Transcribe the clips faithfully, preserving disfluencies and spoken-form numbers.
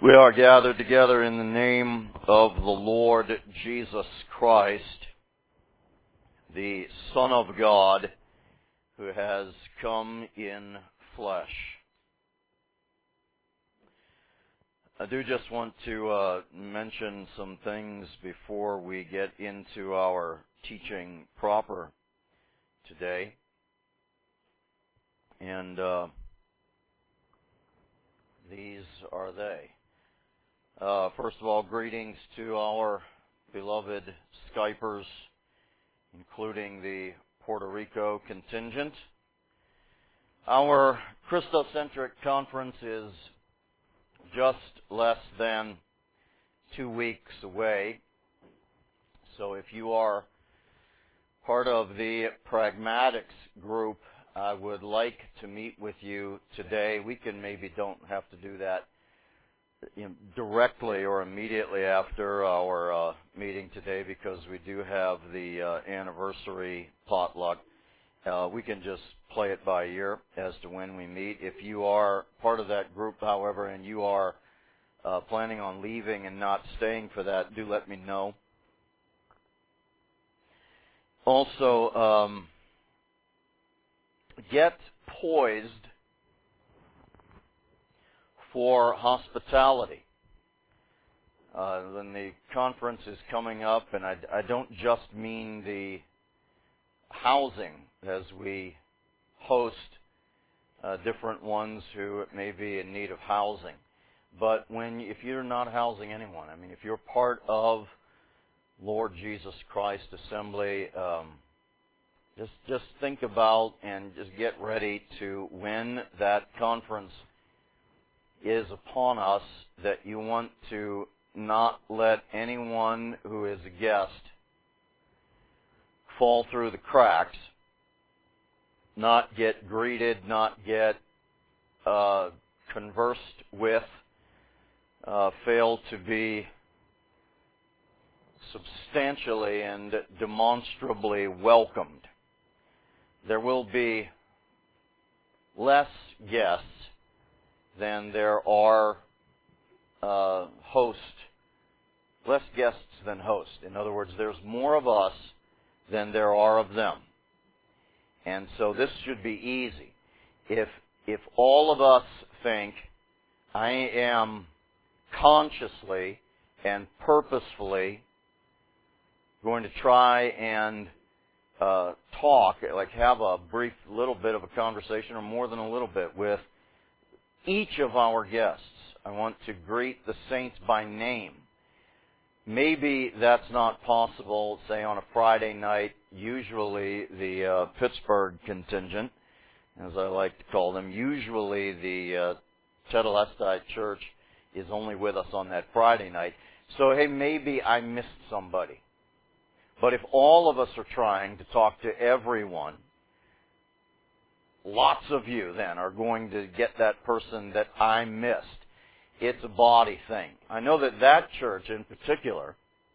We are gathered together in the name of the Lord Jesus Christ, the Son of God, who has come in flesh. I do just want to uh, mention some things before we get into our teaching proper today. And uh, these are they. Uh, first of all, greetings to our beloved Skypers, including the Puerto Rico contingent. Our Christocentric conference is just less than two weeks away. So if you are part of the Pragmatics group, I would like to meet with you today. We can maybe don't have to do that directly or immediately after our uh, meeting today, because we do have the uh, anniversary potluck. Uh, we can just play it by ear as to when we meet. If you are part of that group, however, and you are uh, planning on leaving and not staying for that, do let me know. Also, um, get poised for hospitality. Uh, when the conference is coming up, and I, I don't just mean the housing as we host uh, different ones who may be in need of housing, but when if you're not housing anyone, I mean, if you're part of Lord Jesus Christ Assembly, um, just just think about and just get ready to, when that conference is upon us, that you want to not let anyone who is a guest fall through the cracks, not get greeted, not get uh, conversed with, uh, fail to be substantially and demonstrably welcomed. There will be less guests than there are uh, hosts, less guests than hosts. In other words, there's more of us than there are of them. And so this should be easy. If if all of us think, I am consciously and purposefully going to try and uh, talk, like have a brief little bit of a conversation, or more than a little bit, with each of our guests. I want to greet the saints by name. Maybe that's not possible, say, on a Friday night. Usually the uh, Pittsburgh contingent, as I like to call them, usually the uh, Tetelestai Church is only with us on that Friday night. So, hey, maybe I missed somebody. But if all of us are trying to talk to everyone, lots of you then are going to get that person that I missed. It's a body thing. I know that that church in particular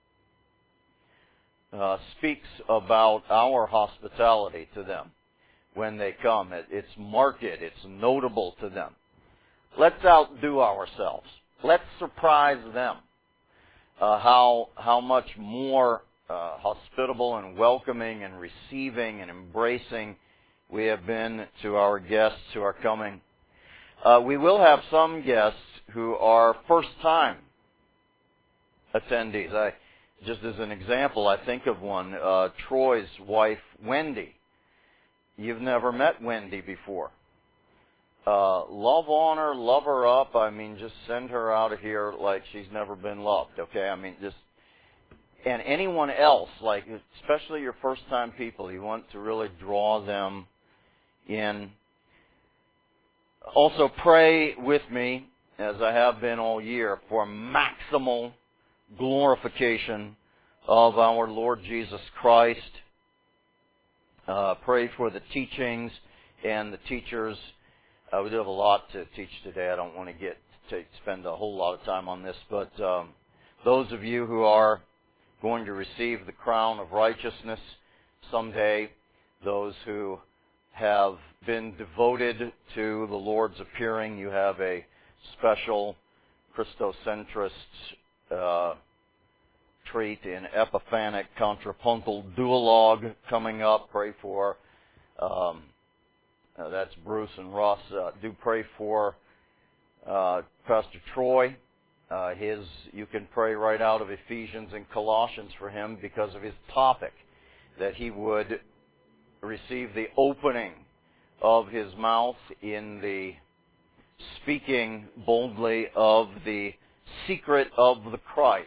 uh, speaks about our hospitality to them when they come. It, it's marked, it's notable to them. Let's outdo ourselves. Let's surprise them uh, how how much more uh, hospitable and welcoming and receiving and embracing we have been to our guests who are coming. Uh, we will have some guests who are first-time attendees. I, just as an example, I think of one, uh, Troy's wife, Wendy. You've never met Wendy before. Uh, love on her, love her up. I mean, just send her out of here like she's never been loved, okay? I mean, just... And anyone else, like, especially your first-time people, you want to really draw them in. Also, pray with me, as I have been all year, for maximal glorification of our Lord Jesus Christ. Uh, pray for the teachings and the teachers. Uh, we do have a lot to teach today. I don't want to get to spend a whole lot of time on this, but um, those of you who are going to receive the crown of righteousness someday, those who have been devoted to the Lord's appearing, you have a special Christocentrists uh, treat in epiphanic contrapuntal duologue coming up. Pray for, um, uh, that's Bruce and Ross. Uh, do pray for uh, Pastor Troy. Uh, his, you can pray right out of Ephesians and Colossians for him because of his topic, that he would receive the opening of his mouth in the speaking boldly of the secret of the Christ.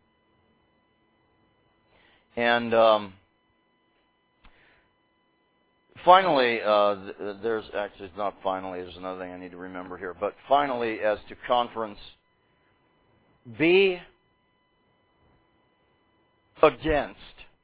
And um, finally, uh, there's actually it's not finally, there's another thing I need to remember here, but finally, as to conference, be against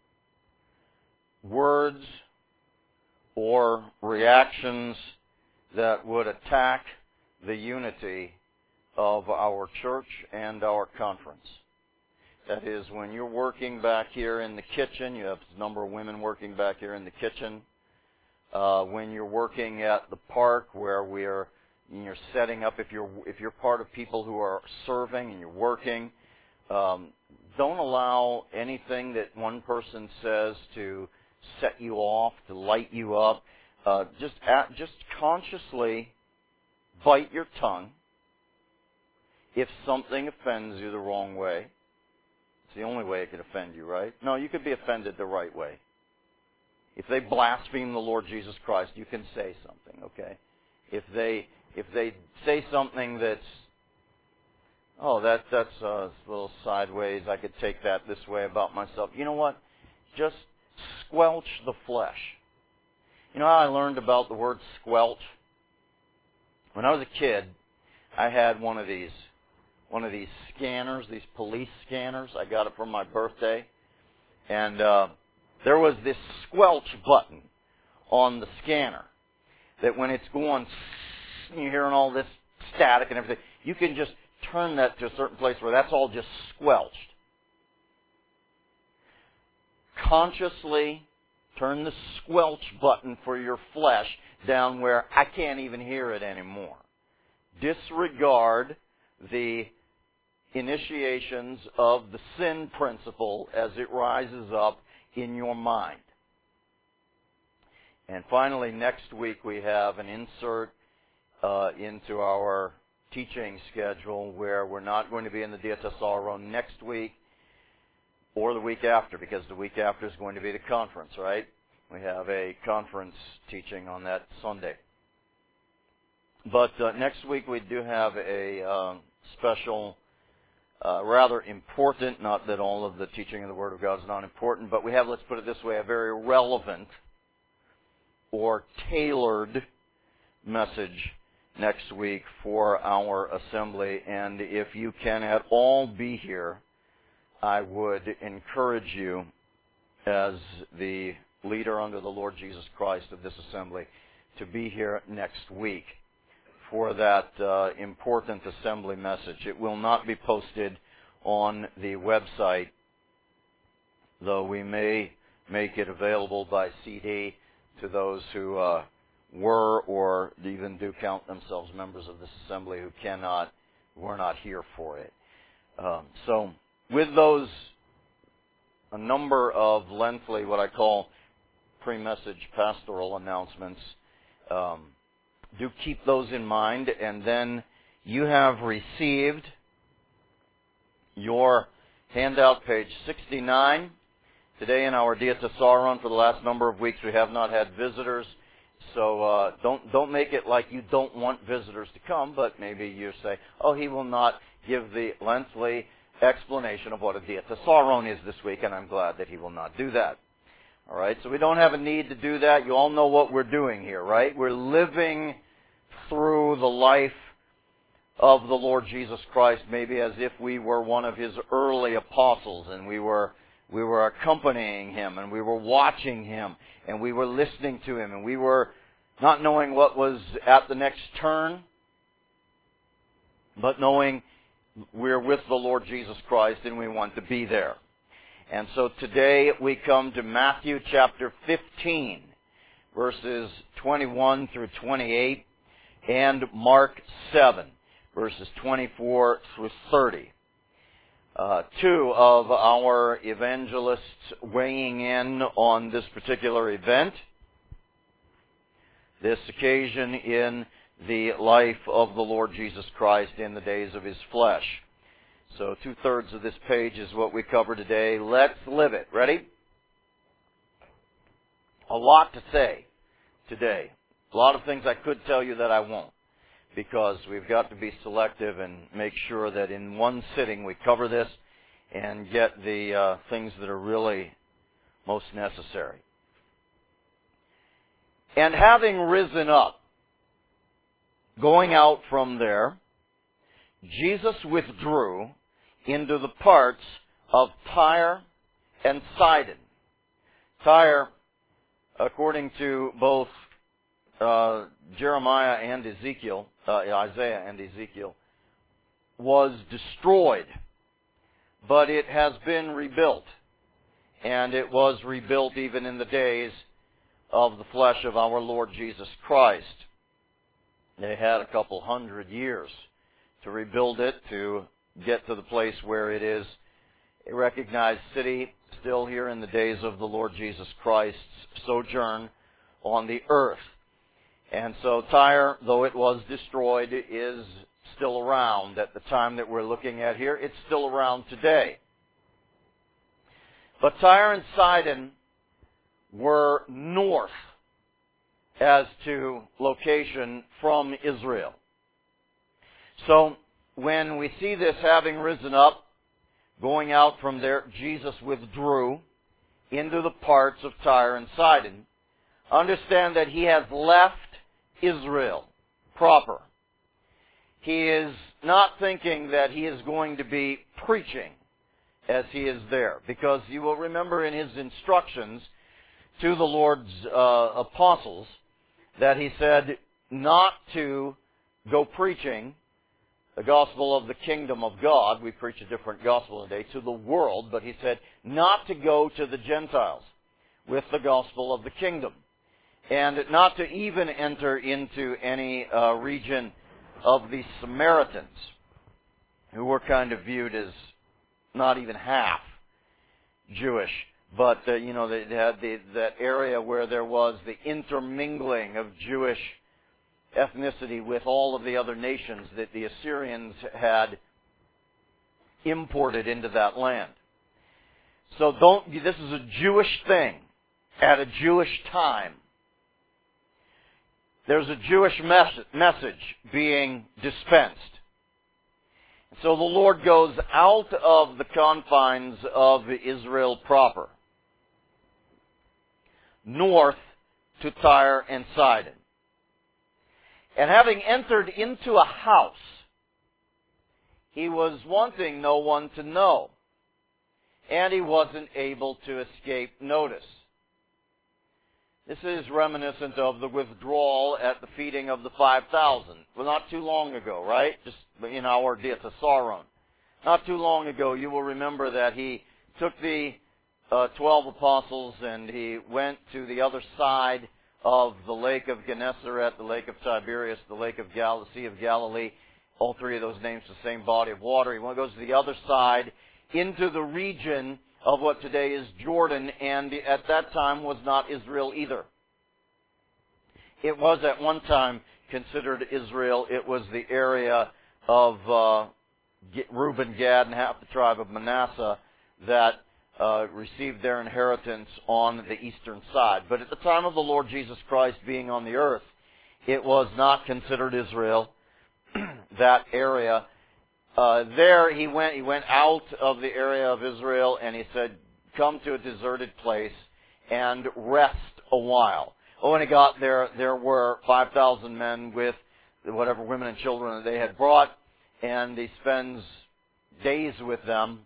words or reactions that would attack the unity of our church and our conference. That is, when you're working back here in the kitchen, you have a number of women working back here in the kitchen. Uh, when you're working at the park where we are, you're setting up, if you're if you're part of people who are serving and you're working, um, don't allow anything that one person says to set you off, to light you up. Uh, just at, just consciously bite your tongue if something offends you the wrong way. It's the only way it could offend you, right? No, you could be offended the right way. If they blaspheme the Lord Jesus Christ, you can say something, okay? If they if they say something that's, oh, that that's uh, a little sideways, I could take that this way about myself. You know what? Just squelch the flesh. You know how I learned about the word squelch? When I was a kid, I had one of these, one of these scanners, these police scanners. I got it for my birthday. And uh, there was this squelch button on the scanner that when it's going, you're hearing all this static and everything, you can just turn that to a certain place where that's all just squelched. Consciously turn the squelch button for your flesh down where I can't even hear it anymore. Disregard the initiations of the sin principle as it rises up in your mind. And finally, next week we have an insert uh, into our teaching schedule where we're not going to be in the Diatessaron next week or the week after, because the week after is going to be the conference, right? We have a conference teaching on that Sunday. But uh, next week we do have a uh, special, uh, rather important, not that all of the teaching of the Word of God is not important, but we have, let's put it this way, a very relevant or tailored message next week for our assembly. And if you can at all be here, I would encourage you as the leader under the Lord Jesus Christ of this assembly to be here next week for that uh, important assembly message. It will not be posted on the website, though we may make it available by C D to those who uh, were or even do count themselves members of this assembly who cannot, were not here for it. Um, so with those, a number of lengthy, what I call pre-message pastoral announcements, um, do keep those in mind. And then you have received your handout, page sixty-nine. Today in our Diatessaron, for the last number of weeks, we have not had visitors. So uh, don't don't make it like you don't want visitors to come, but maybe you say, oh, he will not give the lengthy explanation of what a Diatessaron is this week, and I'm glad that he will not do that. All right, so we don't have a need to do that. You all know what we're doing here, right? We're living through the life of the Lord Jesus Christ, maybe as if we were one of his early apostles, and we were we were accompanying him, and we were watching him, and we were listening to him, and we were not knowing what was at the next turn, but knowing we're with the Lord Jesus Christ and we want to be there. And so today we come to Matthew chapter fifteen, verses twenty-one through twenty-eight, and Mark seven, verses twenty-four through thirty. Uh, two of our evangelists weighing in on this particular event, this occasion in the life of the Lord Jesus Christ in the days of His flesh. So two-thirds of this page is what we cover today. Let's live it. Ready? A lot to say today. A lot of things I could tell you that I won't, because we've got to be selective and make sure that in one sitting we cover this and get the uh, things that are really most necessary. And having risen up, going out from there, Jesus withdrew into the parts of Tyre and Sidon. Tyre, according to both uh, Jeremiah and Ezekiel, uh, Isaiah and Ezekiel, was destroyed, but it has been rebuilt. And it was rebuilt even in the days of the flesh of our Lord Jesus Christ. They had a couple hundred years to rebuild it, to get to the place where it is a recognized city still here in the days of the Lord Jesus Christ's sojourn on the earth. And so Tyre, though it was destroyed, is still around at the time that we're looking at here. It's still around today. But Tyre and Sidon were north as to location from Israel. So when we see this having risen up, going out from there, Jesus withdrew into the parts of Tyre and Sidon. Understand that He has left Israel proper. He is not thinking that He is going to be preaching as He is there, because you will remember in His instructions to the Lord's uh, apostles that He said not to go preaching the gospel of the kingdom of God. We preach a different gospel today, to the world, but He said not to go to the Gentiles with the gospel of the kingdom, and not to even enter into any uh, region of the Samaritans, who were kind of viewed as not even half Jewish. But, uh, you know, they had the, that area where there was the intermingling of Jewish ethnicity with all of the other nations that the Assyrians had imported into that land. So don't, this is a Jewish thing at a Jewish time. There's a Jewish mes- message being dispensed. So the Lord goes out of the confines of Israel proper, north to Tyre and Sidon. And having entered into a house, He was wanting no one to know, and He wasn't able to escape notice. This is reminiscent of the withdrawal at the feeding of the five thousand. Well, not too long ago, right? Just in our Dieta Saron. Not too long ago, you will remember that He took the uh, twelve apostles and He went to the other side of the lake of Gennesaret, the lake of Tiberias, the lake of Gal- the Sea of Galilee. All three of those names, the same body of water. He goes to the other side into the region of what today is Jordan, and at that time was not Israel either. It was at one time considered Israel. It was the area of uh, Reuben, Gad, and half the tribe of Manasseh that uh, received their inheritance on the eastern side. But at the time of the Lord Jesus Christ being on the earth, it was not considered Israel, that area. Uh, there he went, he went out of the area of Israel, and he said, come to a deserted place and rest a while. Oh, when he got there, there were five thousand men with whatever women and children that they had brought, and he spends days with them.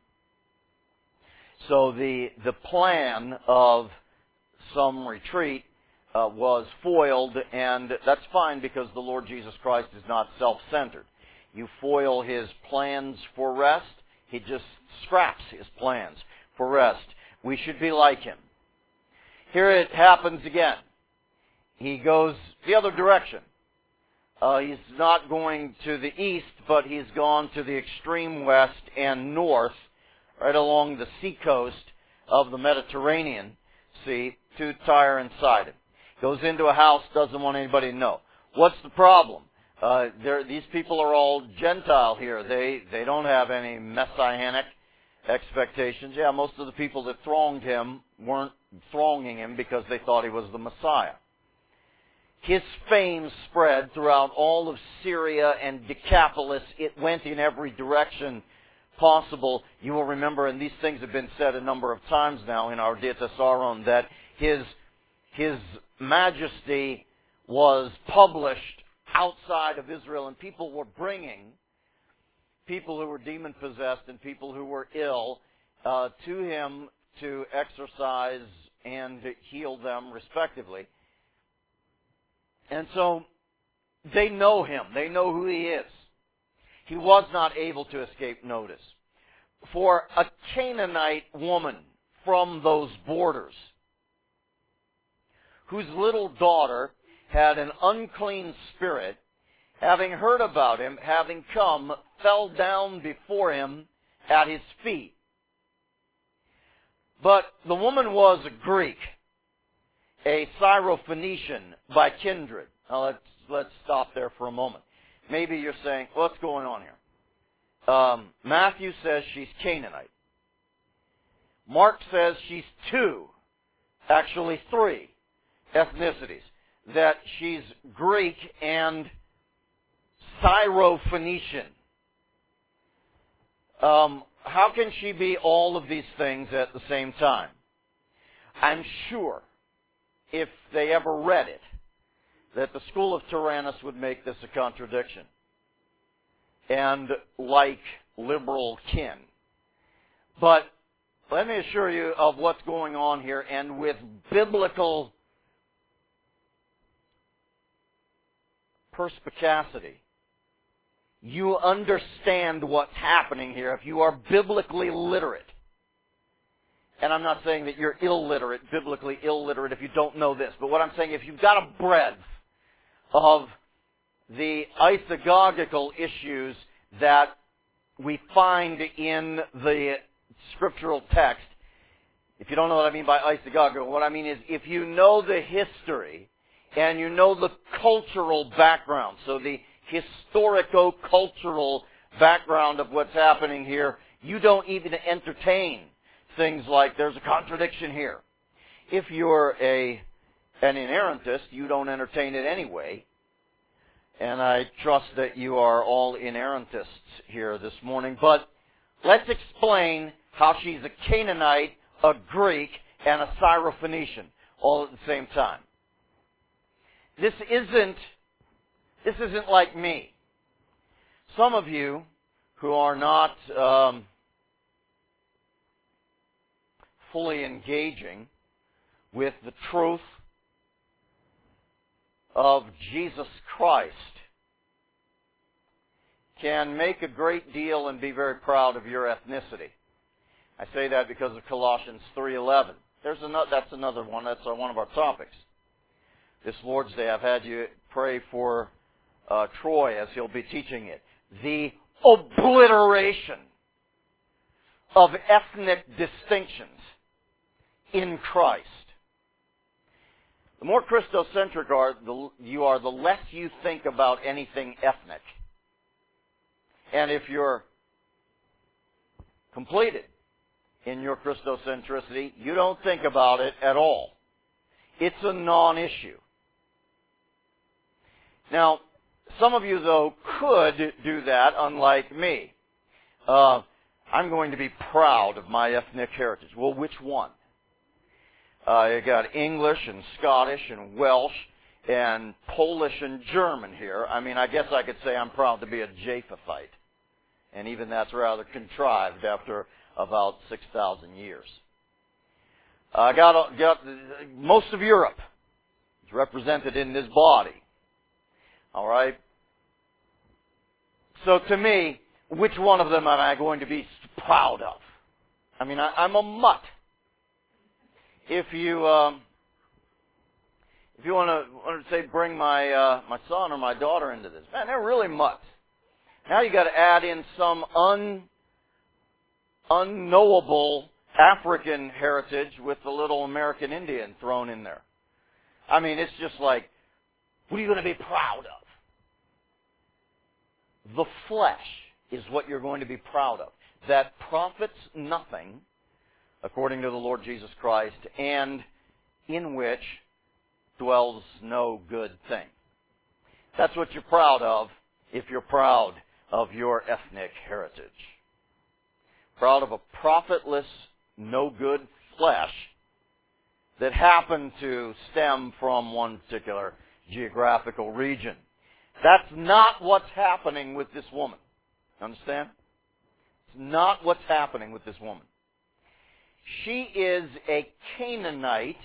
So the, the plan of some retreat uh, was foiled, and that's fine because the Lord Jesus Christ is not self-centered. You foil His plans for rest, He just scraps His plans for rest. We should be like Him. Here it happens again. He goes the other direction. Uh, he's not going to the east, but he's gone to the extreme west and north, right along the seacoast of the Mediterranean Sea, to Tyre and Sidon. Goes into a house, doesn't want anybody to know. What's the problem? Uh, these people are all Gentile here. They they don't have any messianic expectations. Yeah, most of the people that thronged him weren't thronging him because they thought he was the Messiah. His fame spread throughout all of Syria and Decapolis. It went in every direction possible. You will remember, and these things have been said a number of times now in our Dies Aaron, that his, his majesty was published outside of Israel, and people were bringing people who were demon-possessed and people who were ill uh, to him to exorcise and heal them respectively. And so they know him. They know who he is. He was not able to escape notice. For a Canaanite woman from those borders, whose little daughter had an unclean spirit, having heard about him, having come, fell down before him at his feet. But the woman was a Greek, a Syrophoenician by kindred. Now let's, let's stop there for a moment. Maybe you're saying, what's going on here? Um, Matthew says she's Canaanite. Mark says she's two, actually three ethnicities. That she's Greek and Syrophoenician. Um, how can she be all of these things at the same time? I'm sure, if they ever read it, that the school of Tyrannus would make this a contradiction. And like liberal kin. But let me assure you of what's going on here, and with biblical perspicacity, you understand what's happening here if you are biblically literate. And I'm not saying that you're illiterate, biblically illiterate, if you don't know this. But what I'm saying, if you've got a breadth of the isagogical issues that we find in the scriptural text, if you don't know what I mean by isagogical, what I mean is if you know the history and you know the cultural background, so the historico-cultural background of what's happening here, you don't even entertain things like there's a contradiction here. If you're a an inerrantist, you don't entertain it anyway. And I trust that you are all inerrantists here this morning. But let's explain how she's a Canaanite, a Greek, and a Syrophoenician all at the same time. This isn't this isn't like me. Some of you who are not um, fully engaging with the truth of Jesus Christ can make a great deal and be very proud of your ethnicity. I say that because of Colossians three eleven. There's another, that's another one. That's one of our topics. This Lord's Day, I've had you pray for uh, Troy as he'll be teaching it. The obliteration of ethnic distinctions in Christ. The more Christocentric are, the, you are, the less you think about anything ethnic. And if you're completed in your Christocentricity, you don't think about it at all. It's a non-issue. Now, some of you, though, could do that, unlike me. Uh, I'm going to be proud of my ethnic heritage. Well, which one? Uh, you got English and Scottish and Welsh and Polish and German here. I mean, I guess I could say I'm proud to be a Japhethite. And even that's rather contrived after about six thousand years. I uh, got, got most of Europe is represented in this body. All right? So to me, which one of them am I going to be proud of? I mean, I, I'm a mutt. If you um, if you want to, want to say, bring my uh, my son or my daughter into this, man, they're really mutts. Now you got to add in some un unknowable African heritage with the little American Indian thrown in there. I mean, it's just like, what are you going to be proud of? The flesh is what you're going to be proud of. That profits nothing, according to the Lord Jesus Christ, and in which dwells no good thing. That's what you're proud of if you're proud of your ethnic heritage. Proud of a profitless, no good flesh that happened to stem from one particular geographical region. That's not what's happening with this woman. Understand? It's not what's happening with this woman. She is a Canaanite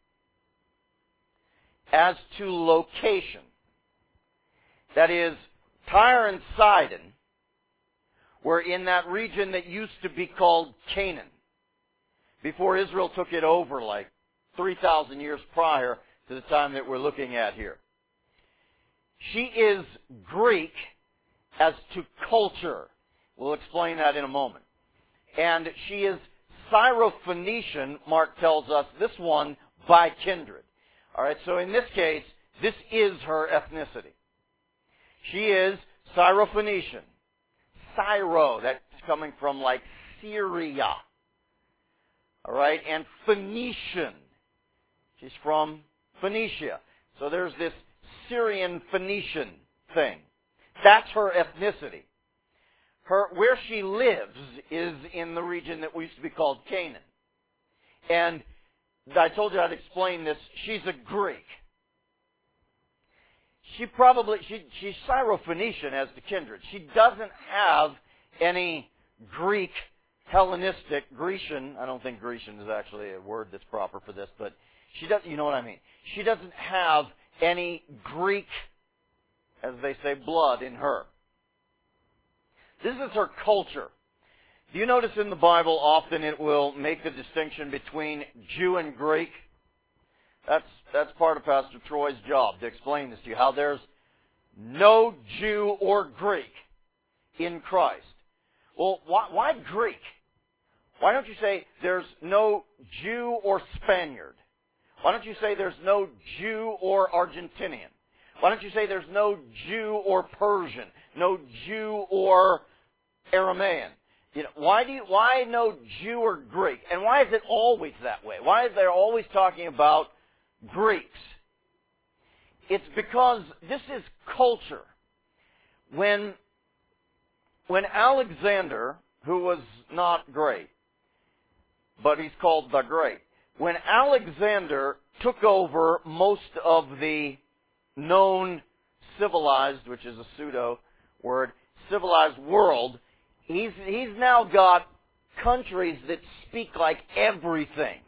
as to location. That is, Tyre and Sidon were in that region that used to be called Canaan, before Israel took it over like three thousand years prior to the time that we're looking at here. She is Greek as to culture. We'll explain that in a moment. And she is Syrophoenician, Mark tells us, this one by kindred. All right, so in this case, this is her ethnicity. She is Syrophoenician. Syro, that's coming from like Syria. All right, and Phoenician. She's from Phoenicia. So there's this Syrian Phoenician thing. That's her ethnicity. Her, where she lives is in the region that used to be called Canaan. And I told you I'd explain this. She's a Greek. She probably, she, she's Syrophoenician as to kindred. She doesn't have any Greek, Hellenistic, Grecian, I don't think Grecian is actually a word that's proper for this, but she does, you know what I mean. She doesn't have any Greek, as they say, blood in her. This is her culture. Do you notice in the Bible often it will make the distinction between Jew and Greek? That's, that's part of Pastor Troy's job, to explain this to you, how there's no Jew or Greek in Christ. Well, why, why Greek? Why don't you say there's no Jew or Spaniard? Why don't you say there's no Jew or Argentinian? Why don't you say there's no Jew or Persian? No Jew or Aramaean? You know, why do you, why no Jew or Greek? And why is it always that way? Why is there always talking about Greeks? It's because this is culture. When, when Alexander, who was not great, but he's called the Great, when Alexander took over most of the known civilized, which is a pseudo word, civilized world, he's, he's now got countries that speak like everything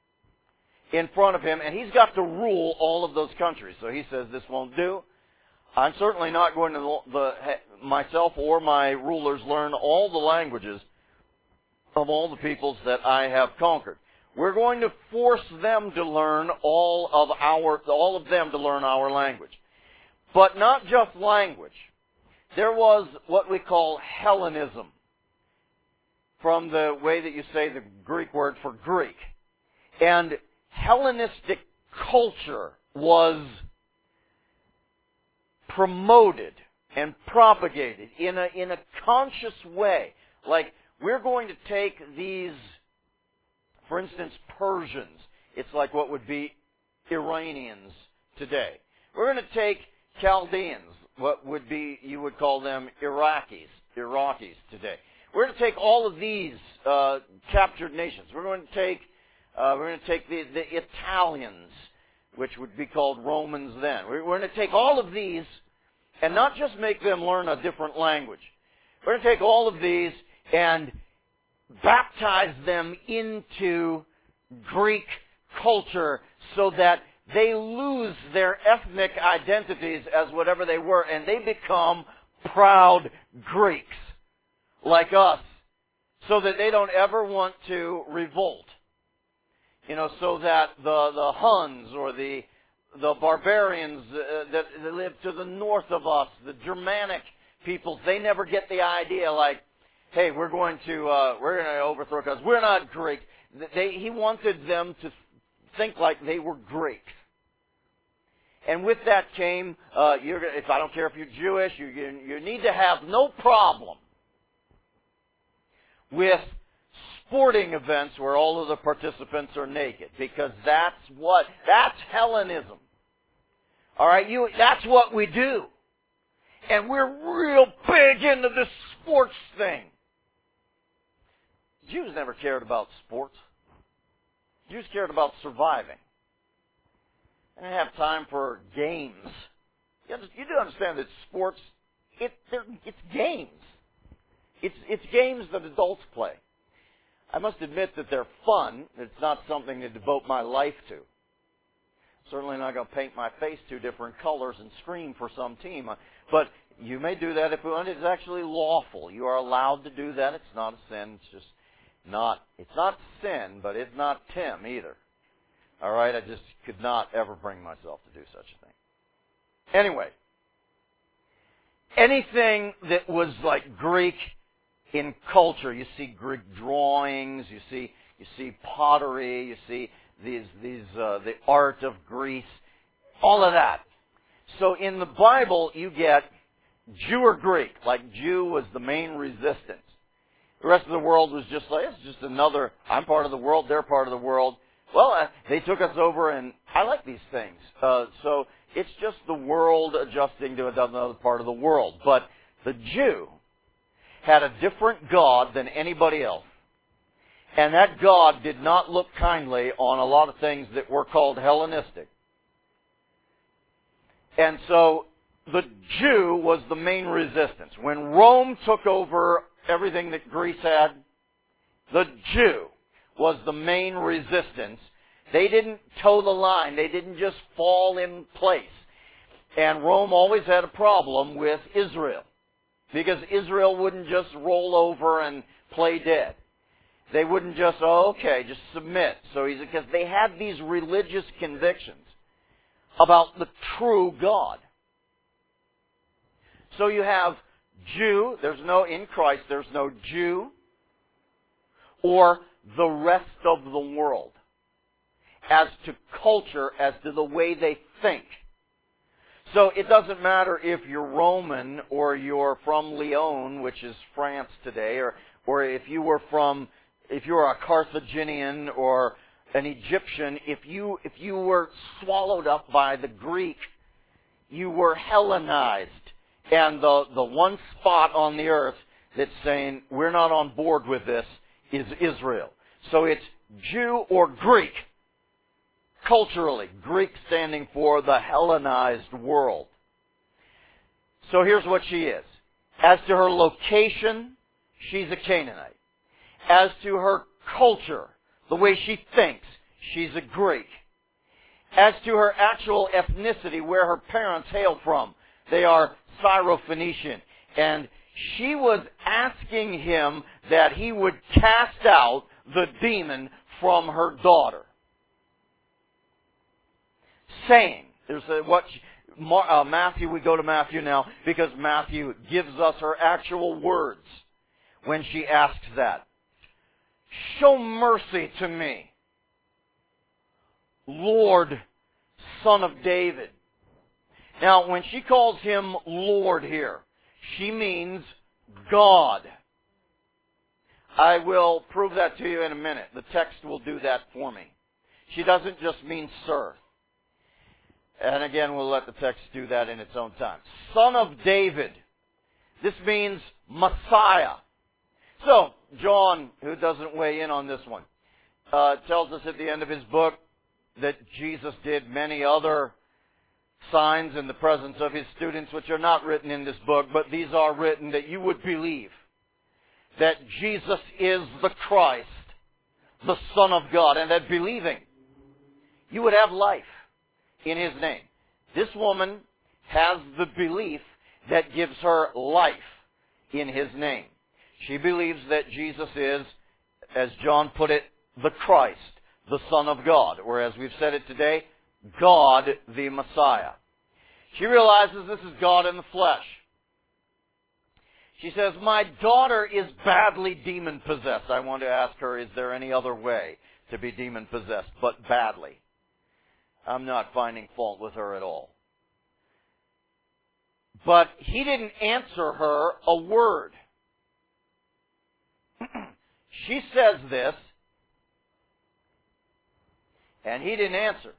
in front of him, and he's got to rule all of those countries. So he says, this won't do. I'm certainly not going to, the, myself or my rulers, learn all the languages of all the peoples that I have conquered. We're going to force them to learn all of our, all of them to learn our language. But not just language. There was what we call Hellenism, from the way that you say the Greek word for Greek. And Hellenistic culture was promoted and propagated in a, in a conscious way. Like, we're going to take these, for instance, Persians. It's like what would be Iranians today. We're going to take Chaldeans, what would be, you would call them Iraqis, Iraqis today. We're going to take all of these uh, captured nations. We're going to take, uh, we're going to take the, the Italians, which would be called Romans then. We're, we're going to take all of these and not just make them learn a different language. We're going to take all of these and baptize them into Greek culture so that they lose their ethnic identities as whatever they were, and they become proud Greeks like us, so that they don't ever want to revolt. You know, so that the, the Huns or the the barbarians uh, that, that live to the north of us, the Germanic peoples, they never get the idea like, hey, we're going to uh, we're going to overthrow because we're not Greek. They, he wanted them to think like they were Greeks. And with that came, uh, you're, if I don't care if you're Jewish, you, you, you need to have no problem with sporting events where all of the participants are naked, because that's what, that's Hellenism. All right, you, that's what we do. And we're real big into this sports thing. Jews never cared about sports. Jews cared about surviving. They didn't have time for games. You, you do understand that sports, it, it's games. It's, it's games that adults play. I must admit that they're fun. It's not something to devote my life to. Certainly not going to paint my face two different colors and scream for some team. But you may do that if it's actually lawful. You are allowed to do that. It's not a sin. It's just not, it's not sin, but it's not Tim either. All right? I just could not ever bring myself to do such a thing. Anyway, anything that was like Greek in culture, you see Greek drawings, you see you see pottery, you see these these uh, the art of Greece, all of that. So in the Bible, you get Jew or Greek. Like Jew was the main resistance. The rest of the world was just like, it's just another, I'm part of the world, they're part of the world. Well, uh, they took us over, and I like these things. Uh, so it's just the world adjusting to another part of the world. But the Jew had a different God than anybody else. And that God did not look kindly on a lot of things that were called Hellenistic. And so the Jew was the main resistance. When Rome took over everything that Greece had, the Jew was the main resistance. They didn't toe the line. They didn't just fall in place. And Rome always had a problem with Israel, because Israel wouldn't just roll over and play dead. They wouldn't just, oh, okay, just submit. So he's, because they had these religious convictions about the true God. So you have Jew, there's no, in Christ, there's no Jew or the rest of the world as to culture, as to the way they think. So it doesn't matter if you're Roman or you're from Lyon, which is France today, or or if you were from, if you were a Carthaginian or an Egyptian, if you if you were swallowed up by the Greek, you were Hellenized. And the, the one spot on the earth that's saying, we're not on board with this, is Israel. So it's Jew or Greek. Culturally, Greek standing for the Hellenized world. So here's what she is. As to her location, she's a Canaanite. As to her culture, the way she thinks, she's a Greek. As to her actual ethnicity, where her parents hail from, they are Syro-Phoenician. And she was asking him that he would cast out the demon from her daughter. Saying, there's a, what uh, Matthew, we go to Matthew now, because Matthew gives us her actual words when she asks that. Show mercy to me, Lord, Son of David. Now, when she calls him Lord here, she means God. I will prove that to you in a minute. The text will do that for me. She doesn't just mean sir. And again, we'll let the text do that in its own time. Son of David. This means Messiah. So, John, who doesn't weigh in on this one, uh, tells us at the end of his book that Jesus did many other signs in the presence of his students, which are not written in this book, but these are written that you would believe that Jesus is the Christ, the Son of God, and that believing, you would have life in his name. This woman has the belief that gives her life in his name. She believes that Jesus is, as John put it, the Christ, the Son of God, or as we've said it today, God the Messiah. She realizes this is God in the flesh. She says, my daughter is badly demon-possessed. I want to ask her, is there any other way to be demon-possessed, but badly? I'm not finding fault with her at all. But he didn't answer her a word. She says this, and he didn't answer.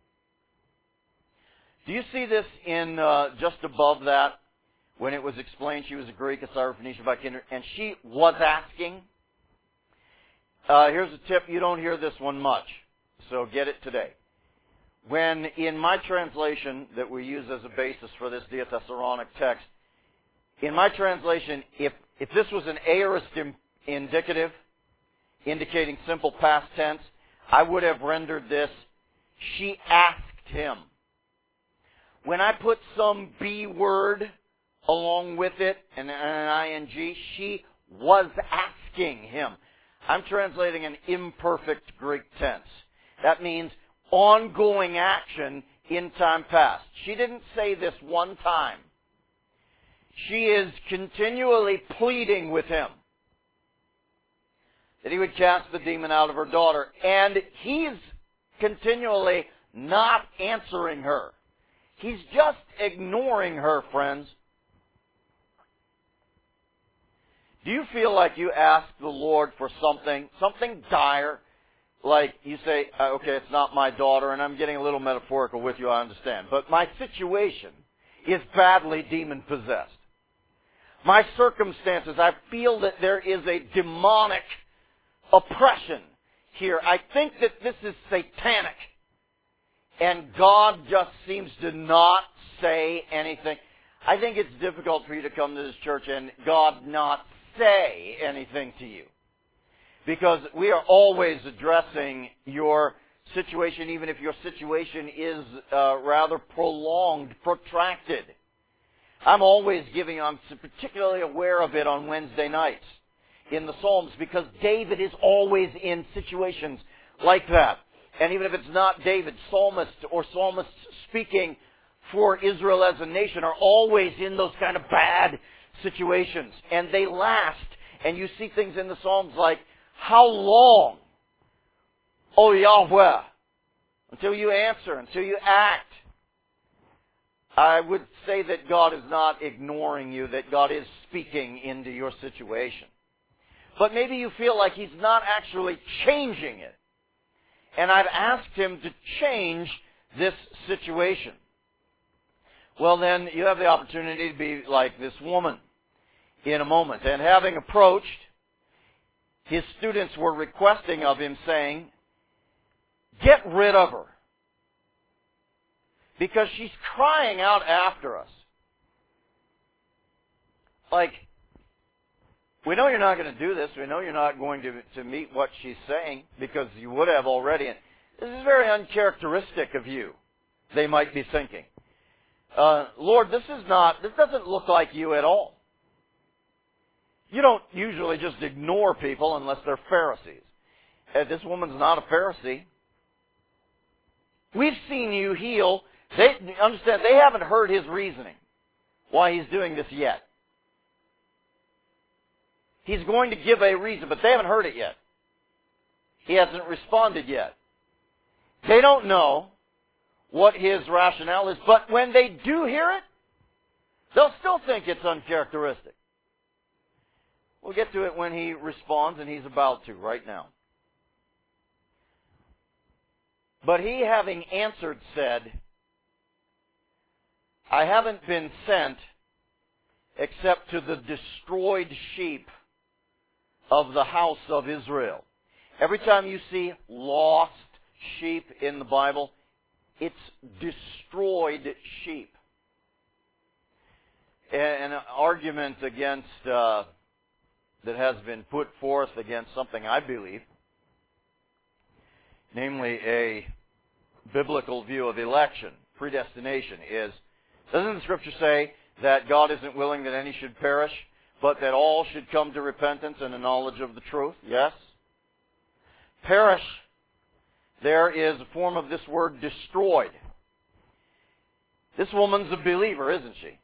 Do you see this in uh, just above that? When it was explained she was a Greek, a Syrophoenician by kindred, and she was asking. Uh, here's a tip, you don't hear this one much, so get it today. When in my translation that we use as a basis for this Diatessauronic text, in my translation, if, if this was an aorist indicative, indicating simple past tense, I would have rendered this, she asked him. When I put some B word along with it, and an ing, she was asking him. I'm translating an imperfect Greek tense. That means ongoing action in time past. She didn't say this one time. She is continually pleading with him that he would cast the demon out of her daughter. And he's continually not answering her. He's just ignoring her, friends. Do you feel like you ask the Lord for something, something dire, like you say, okay, it's not my daughter, and I'm getting a little metaphorical with you, I understand, but my situation is badly demon-possessed. My circumstances, I feel that there is a demonic oppression here. I think that this is satanic. And God just seems to not say anything. I think it's difficult for you to come to this church and God not say anything to you. Because we are always addressing your situation, even if your situation is uh, rather prolonged, protracted. I'm always giving, I'm particularly aware of it on Wednesday nights in the Psalms, because David is always in situations like that. And even if it's not David, psalmists or psalmists speaking for Israel as a nation are always in those kind of bad situations. And they last. And you see things in the Psalms like, how long, O Yahweh, until you answer, until you act? I would say that God is not ignoring you, that God is speaking into your situation. But maybe you feel like He's not actually changing it. And I've asked Him to change this situation. Well, then you have the opportunity to be like this woman in a moment. And having approached, his students were requesting of him, saying, get rid of her, because she's crying out after us. Like, we know you're not going to do this. We know you're not going to, to meet what she's saying, because you would have already. And this is very uncharacteristic of you, they might be thinking. Uh, Lord, this is not, this doesn't look like you at all. You don't usually just ignore people unless they're Pharisees. Uh, this woman's not a Pharisee. We've seen you heal. They understand, they haven't heard his reasoning why he's doing this yet. He's going to give a reason, but they haven't heard it yet. He hasn't responded yet. They don't know what his rationale is, but when they do hear it, they'll still think it's uncharacteristic. We'll get to it when he responds, and he's about to right now. But he, having answered, said, I haven't been sent except to the destroyed sheep of the house of Israel. Every time you see lost sheep in the Bible, it's destroyed sheep. An argument against uh, that has been put forth against something I believe, namely a biblical view of election, predestination, is, doesn't the Scripture say that God isn't willing that any should perish, but that all should come to repentance and a knowledge of the truth? Yes? Perish there is a form of this word destroyed. This woman's a believer, isn't she?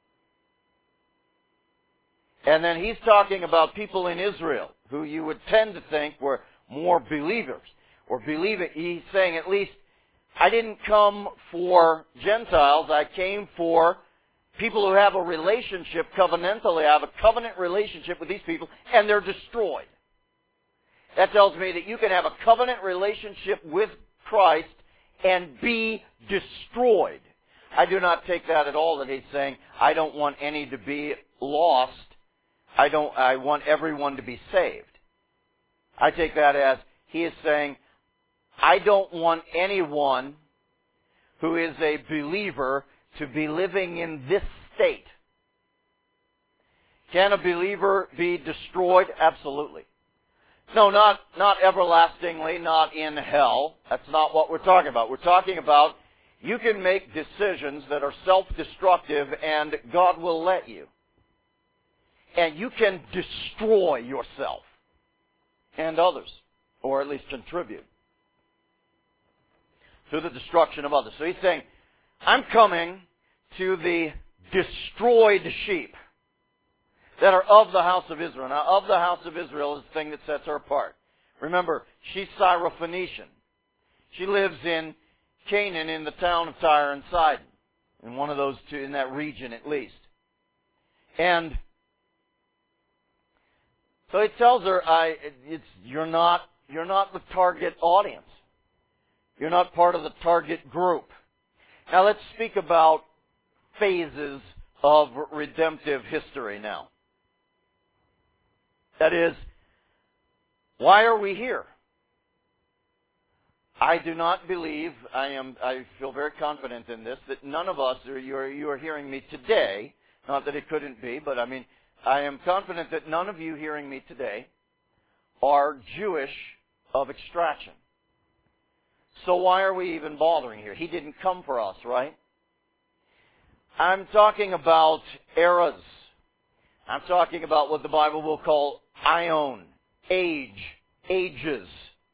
And then he's talking about people in Israel who you would tend to think were more believers or believing. He's saying at least, I didn't come for Gentiles, I came for people who have a relationship covenantally. I have a covenant relationship with these people, and they're destroyed. That tells me that you can have a covenant relationship with Christ and be destroyed. I do not take that at all that he's saying, I don't want any to be lost. I don't, I want everyone to be saved. I take that as he is saying, I don't want anyone who is a believer to be living in this state. Can a believer be destroyed? Absolutely. No, not, not everlastingly, not in hell. That's not what we're talking about. We're talking about you can make decisions that are self-destructive and God will let you. And you can destroy yourself and others, or at least contribute to the destruction of others. So he's saying, I'm coming to the destroyed sheep that are of the house of Israel. Now, of the house of Israel is the thing that sets her apart. Remember, she's Syrophoenician. She lives in Canaan, in the town of Tyre and Sidon, in one of those two, in that region at least. And so he tells her, I, it's, you're not, you're not the target audience. You're not part of the target group. Now let's speak about phases of redemptive history now. That is, why are we here? I do not believe, I am, I feel very confident in this, that none of us, or you are, you are hearing me today, not that it couldn't be, but I mean, I am confident that none of you hearing me today are Jewish of extraction. So why are we even bothering here? He didn't come for us, right? I'm talking about eras. I'm talking about what the Bible will call aion, age, ages.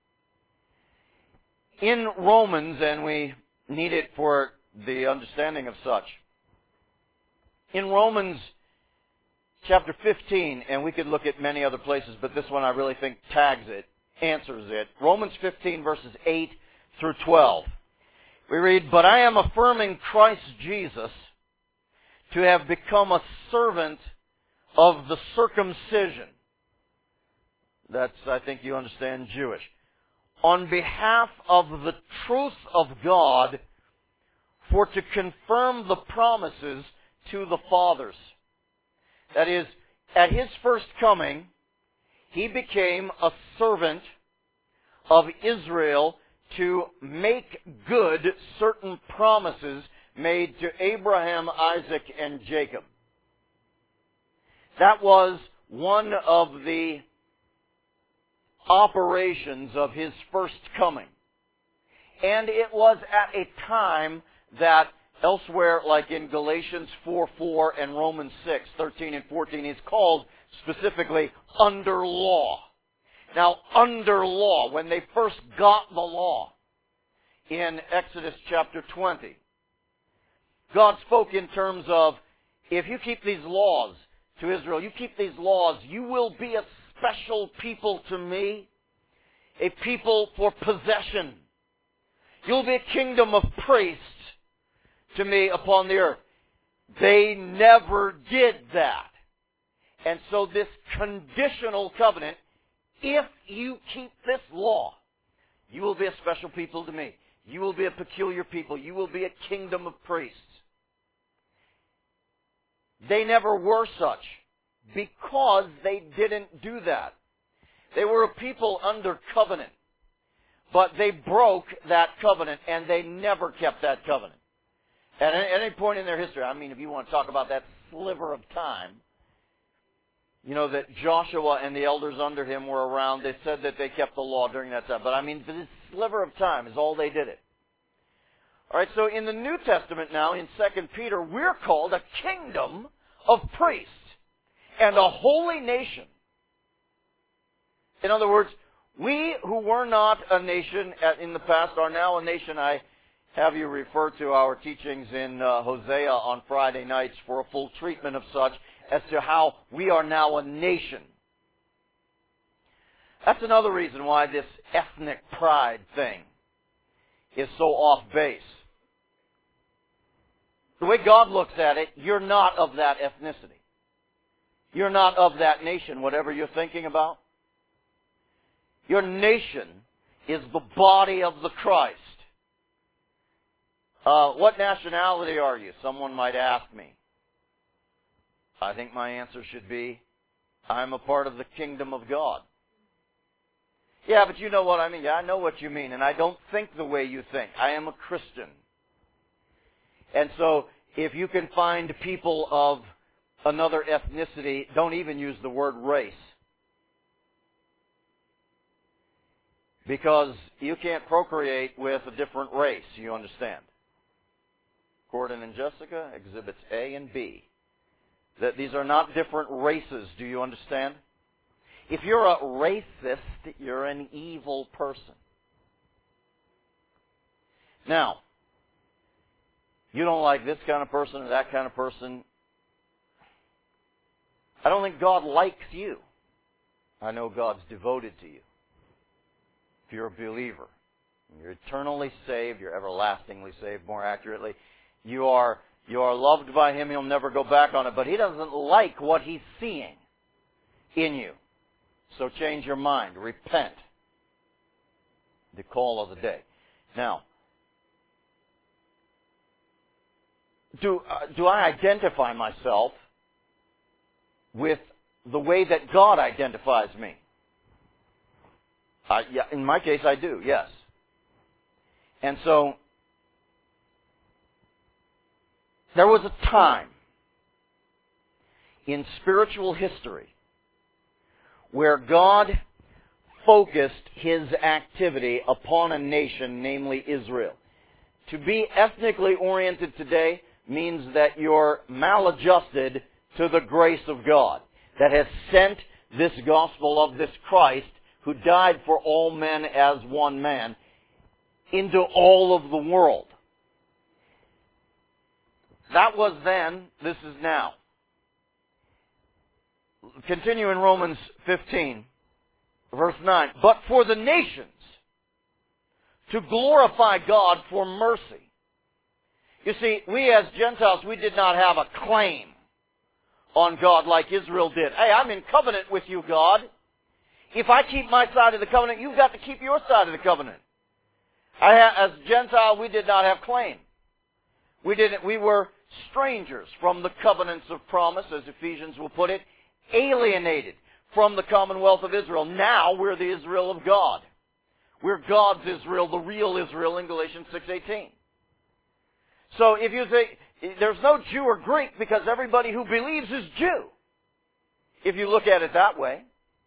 In Romans, and we need it for the understanding of such, in Romans chapter fifteen, and we could look at many other places, but this one I really think tags it, answers it. Romans fifteen verses eight through twelve. We read, But I am affirming Christ Jesus to have become a servant of the circumcision. That's, I think you understand, Jewish. On behalf of the truth of God, for to confirm the promises to the fathers. That is, at His first coming, He became a servant of Israel to make good certain promises made to Abraham, Isaac, and Jacob. That was one of the operations of His first coming. And it was at a time that elsewhere, like in Galatians four four and Romans six thirteen and fourteen, is called specifically under law. Now, under law, when they first got the law in Exodus chapter twenty, God spoke in terms of, if you keep these laws to Israel, you keep these laws, you will be a special people to me, a people for possession. You'll be a kingdom of priests to me upon the earth. They never did that. And so this conditional covenant, if you keep this law, you will be a special people to me. You will be a peculiar people. You will be a kingdom of priests. They never were such because they didn't do that. They were a people under covenant, but they broke that covenant and they never kept that covenant. At any point in their history, I mean, if you want to talk about that sliver of time, you know, that Joshua and the elders under him were around, they said that they kept the law during that time. But I mean, this sliver of time is all they did it. All right, so in the New Testament now, in Second Peter, we're called a kingdom of priests and a holy nation. In other words, We who were not a nation in the past are now a nation. I have you refer to our teachings in uh, Hosea on Friday nights for a full treatment of such as to how we are now a nation. That's another reason why this ethnic pride thing is so off base. The way God looks at it, you're not of that ethnicity. You're not of that nation, whatever you're thinking about. Your nation is the body of the Christ. Uh, what nationality are you? Someone might ask me. I think my answer should be, I'm a part of the kingdom of God. Yeah, but you know what I mean. Yeah, I know what you mean, and I don't think the way you think. I am a Christian. And so, if you can find people of another ethnicity, don't even use the word race. Because you can't procreate with a different race, you understand. Gordon and Jessica, exhibits A and B. That these are not different races, do you understand? If you're a racist, you're an evil person. Now, you don't like this kind of person or that kind of person. I don't think God likes you. I know God's devoted to you. If you're a believer, you're eternally saved, you're everlastingly saved, more accurately. You are, you are loved by Him, He'll never go back on it, but He doesn't like what He's seeing in you. So change your mind, repent. The call of the day. Now, do, uh, do I identify myself with the way that God identifies me? Uh, yeah, in my case, I do, yes. And so, there was a time in spiritual history where God focused His activity upon a nation, namely Israel. To be ethnically oriented today means that you're maladjusted to the grace of God that has sent this gospel of this Christ who died for all men as one man into all of the world. That was then, this is now. Continue in Romans fifteen, verse nine. But for the nations, to glorify God for mercy. You see, we as Gentiles, we did not have a claim on God like Israel did. Hey, I'm in covenant with you, God. If I keep my side of the covenant, you've got to keep your side of the covenant. I ha- as Gentile, we did not have claim. We didn't. We were strangers from the covenants of promise, as Ephesians will put it, alienated from the commonwealth of Israel. Now we're the Israel of God. We're God's Israel, the real Israel in Galatians six eighteen. So if you think, there's no Jew or Greek because everybody who believes is Jew. If you look at it that way.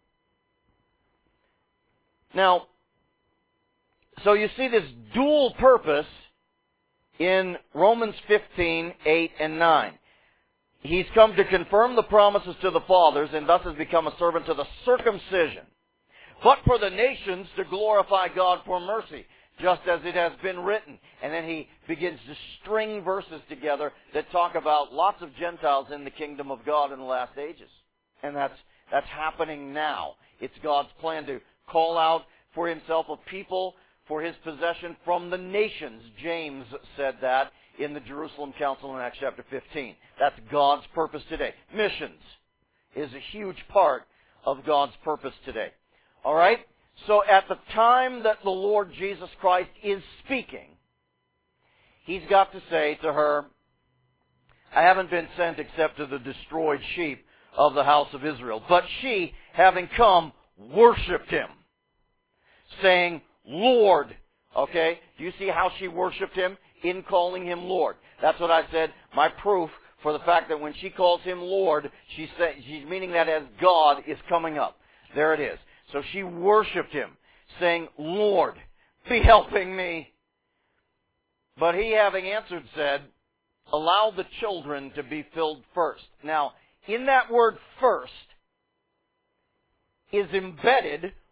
Now, so you see this dual purpose in Romans fifteen, eight, and nine. He's come to confirm the promises to the fathers and thus has become a servant to the circumcision. But for the nations to glorify God for mercy, just as it has been written. And then he begins to string verses together that talk about lots of Gentiles in the kingdom of God in the last ages. And that's, that's happening now. It's God's plan to call out for Himself a people for His possession from the nations. James said that in the Jerusalem Council in Acts chapter fifteen. That's God's purpose today. Missions is a huge part of God's purpose today. All right? So at the time that the Lord Jesus Christ is speaking, He's got to say to her, I haven't been sent except to the destroyed sheep of the house of Israel. But she, having come, worshipped Him, saying, Lord. Okay? Do you see how she worshipped Him? In calling Him Lord. That's what I said. My proof for the fact that when she calls Him Lord, she say, she's meaning that as God is coming up. There it is. So she worshipped Him, saying, Lord, be helping me. But He, having answered, said, allow the children to be filled first. Now, in that word first is embedded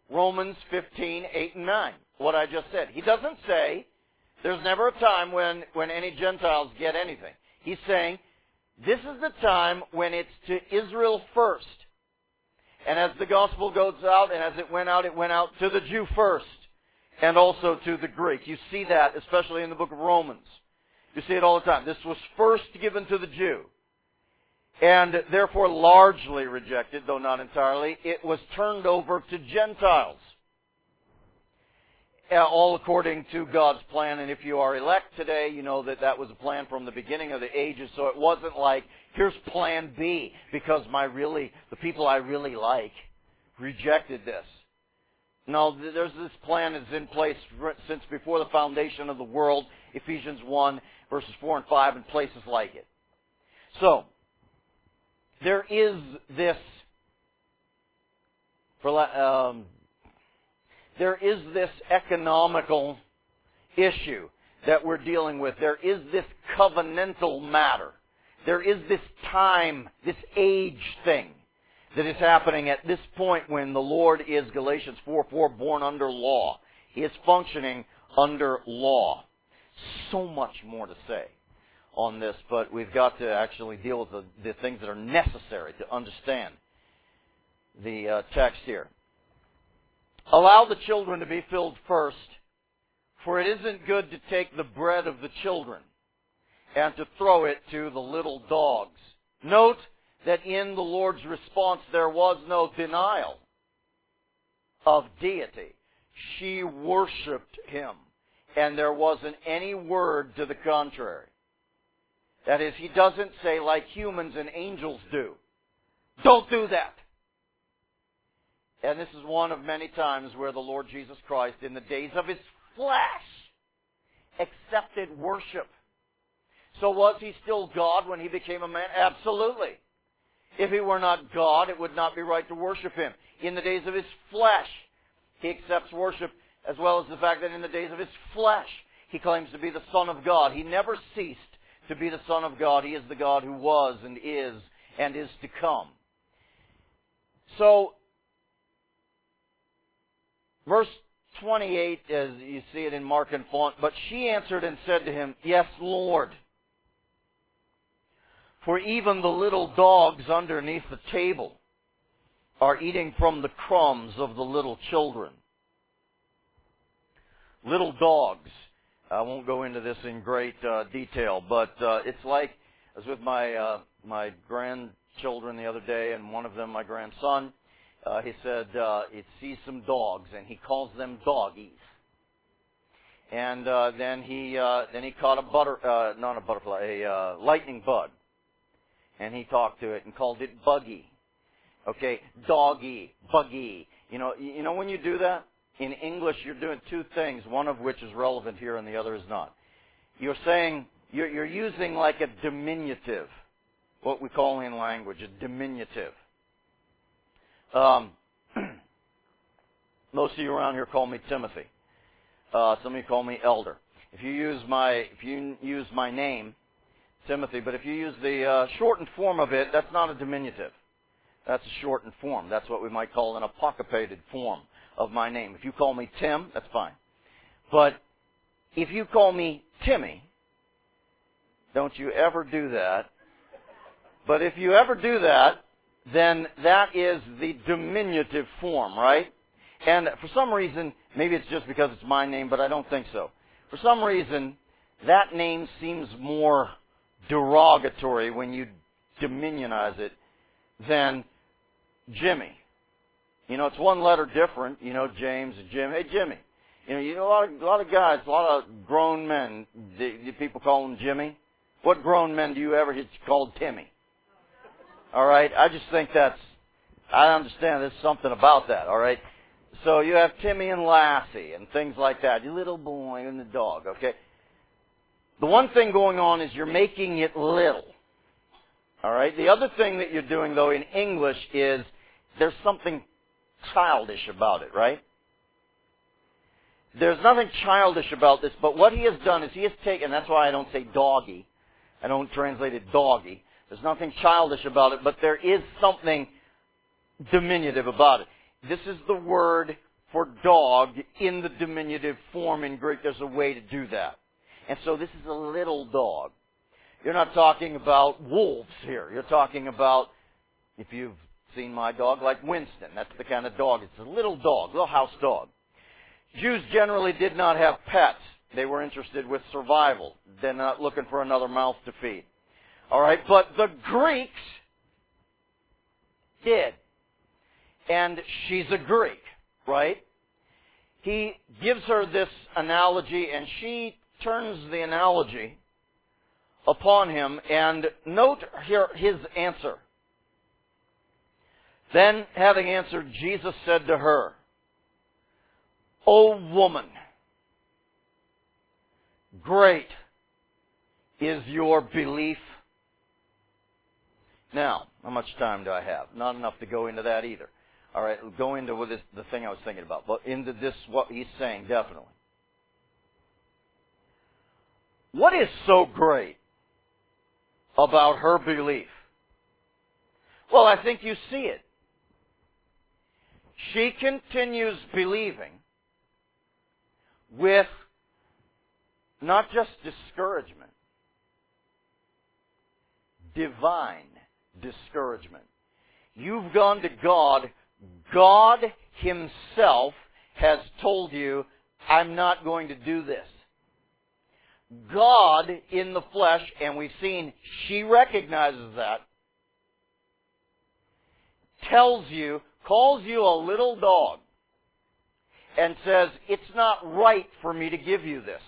Romans fifteen, eight and nine, what I just said. He doesn't say there's never a time when, when any Gentiles get anything. He's saying this is the time when it's to Israel first. And as the gospel goes out, and as it went out, it went out to the Jew first, and also to the Greek. You see that, especially in the book of Romans. You see it all the time. This was first given to the Jew, and therefore largely rejected, though not entirely. It was turned over to Gentiles, all according to God's plan. And if you are elect today, you know that that was a plan from the beginning of the ages. So it wasn't like, here's plan B, because my really, the people I really like rejected this. No, there's this plan that's in place since before the foundation of the world, Ephesians one, verses four and five, and places like it. So, there is this, for um, there is this economical issue that we're dealing with. There is this covenantal matter. There is this time, this age thing that is happening at this point when the Lord is, Galatians four four, born under law. He is functioning under law. So much more to say on this, but we've got to actually deal with the, the things that are necessary to understand the uh, text here. Allow the children to be filled first, for it isn't good to take the bread of the children and to throw it to the little dogs. Note that in the Lord's response there was no denial of deity. She worshipped Him, and there wasn't any word to the contrary. That is, He doesn't say like humans and angels do, don't do that. And this is one of many times where the Lord Jesus Christ, in the days of His flesh, accepted worship. So was He still God when He became a man? Absolutely. If He were not God, it would not be right to worship Him. In the days of His flesh, He accepts worship, as well as the fact that in the days of His flesh, He claims to be the Son of God. He never ceased to be the Son of God. He is the God who was and is and is to come. So, verse twenty-eight, as you see it in Markan font, but she answered and said to Him, Yes, Lord. For even the little dogs underneath the table are eating from the crumbs of the little children. Little dogs. I won't go into this in great uh, detail, but uh, it's like, I was with my uh, my grandchildren the other day, and one of them, my grandson, uh, he said uh, he sees some dogs, and he calls them doggies. And uh, then he uh, then he caught a butter, uh, not a butterfly, a uh, lightning bug. And he talked to it and called it buggy. Okay, doggy, buggy. You know, you know when you do that? In English, you're doing two things, one of which is relevant here and the other is not. You're saying, you're, you're using like a diminutive, what we call in language, a diminutive. Um, most of you around here call me Timothy. Uh, some of you call me Elder. If you use my, if you use my name, Timothy, but if you use the uh, shortened form of it, that's not a diminutive. That's a shortened form. That's what we might call an apocryphated form of my name. If you call me Tim, that's fine. But if you call me Timmy, don't you ever do that. But if you ever do that, then that is the diminutive form, right? And for some reason, maybe it's just because it's my name, but I don't think so. For some reason, that name seems more derogatory when you diminionize it than Jimmy. You know, it's one letter different. You know, James and Jim. Hey, Jimmy. You know, you know a lot of a lot of guys, a lot of grown men. Do, do people call them Jimmy? What grown men do you ever hear called Timmy? All right, I just think that's. I understand there's something about that. All right, so you have Timmy and Lassie and things like that. Your little boy and the dog. Okay. The one thing going on is you're making it little. All right. The other thing that you're doing, though, in English is there's something childish about it, right? There's nothing childish about this, but what he has done is he has taken, and that's why I don't say doggy. I don't translate it doggy. There's nothing childish about it, but there is something diminutive about it. This is the word for dog in the diminutive form in Greek. There's a way to do that. And so this is a little dog. You're not talking about wolves here. You're talking about, if you've seen my dog, like Winston. That's the kind of dog. It's a little dog, little house dog. Jews generally did not have pets. They were interested with survival. They're not looking for another mouth to feed. All right, but the Greeks did. And she's a Greek, right? He gives her this analogy, and she turns the analogy upon him. And note here his answer. Then, having answered, Jesus said to her, O woman, great is your belief. Now, how much time do I have? Not enough to go into that either. All right, go into what this, the thing I was thinking about, but into this, what he's saying, definitely. What is so great about her belief? Well, I think you see it. She continues believing with not just discouragement, divine discouragement. You've gone to God. God Himself has told you, I'm not going to do this. God in the flesh, and we've seen she recognizes that, tells you, calls you a little dog, and says, it's not right for me to give you this.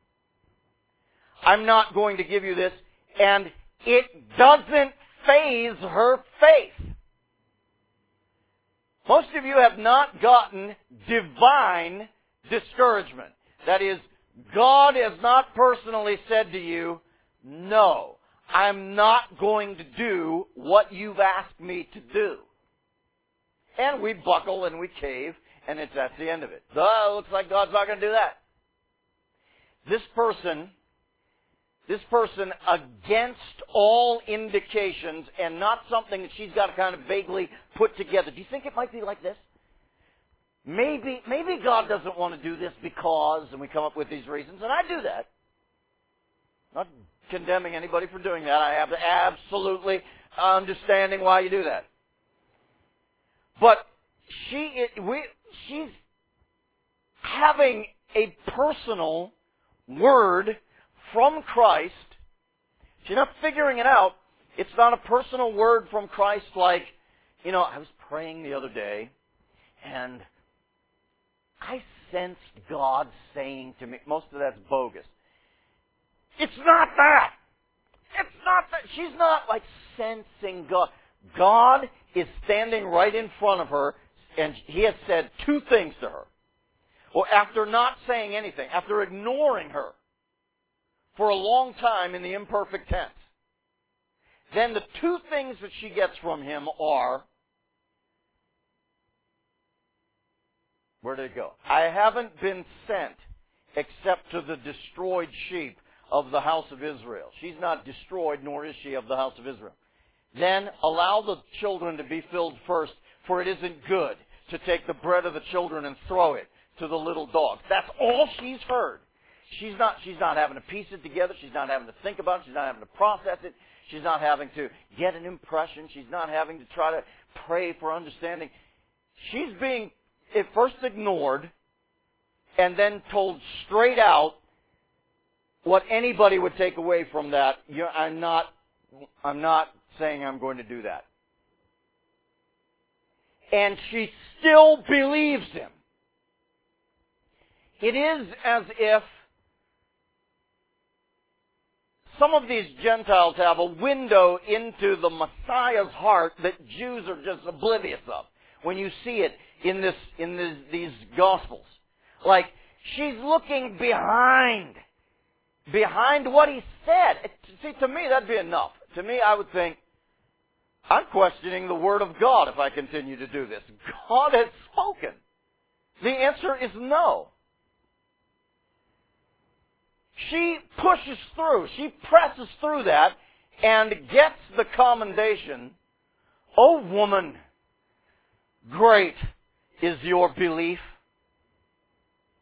I'm not going to give you this, and it doesn't faze her faith. Most of you have not gotten divine discouragement. That is, God has not personally said to you, no, I'm not going to do what you've asked me to do. And we buckle and we cave, and it's at the end of it. Oh, it looks like God's not going to do that. This person, this person against all indications, and not something that she's got to kind of vaguely put together. Do you think it might be like this? Maybe, maybe God doesn't want to do this because, and we come up with these reasons, and I do that. Not condemning anybody for doing that. I have absolutely understanding why you do that. But she, we, she's having a personal word from Christ. She's not figuring it out. It's not a personal word from Christ like, you know, I was praying the other day, and I sensed God saying to me, most of that's bogus. It's not that. It's not that. She's not like sensing God. God is standing right in front of her, and He has said two things to her. Well, after not saying anything, after ignoring her for a long time in the imperfect tense, then the two things that she gets from Him are, where did it go? I haven't been sent except to the destroyed sheep of the house of Israel. She's not destroyed, nor is she of the house of Israel. Then allow the children to be filled first, for it isn't good to take the bread of the children and throw it to the little dogs. That's all she's heard. She's not, she's not having to piece it together. She's not having to think about it. She's not having to process it. She's not having to get an impression. She's not having to try to pray for understanding. She's being at first ignored and then told straight out what anybody would take away from that. You're, I'm not, I'm not saying I'm going to do that. And she still believes Him. It is as if some of these Gentiles have a window into the Messiah's heart that Jews are just oblivious of. When you see it in this, in this, these Gospels. Like, she's looking behind. Behind what He said. See, to me, that'd be enough. To me, I would think, I'm questioning the Word of God if I continue to do this. God has spoken. The answer is no. She pushes through. She presses through that and gets the commendation, "O woman, great is your belief."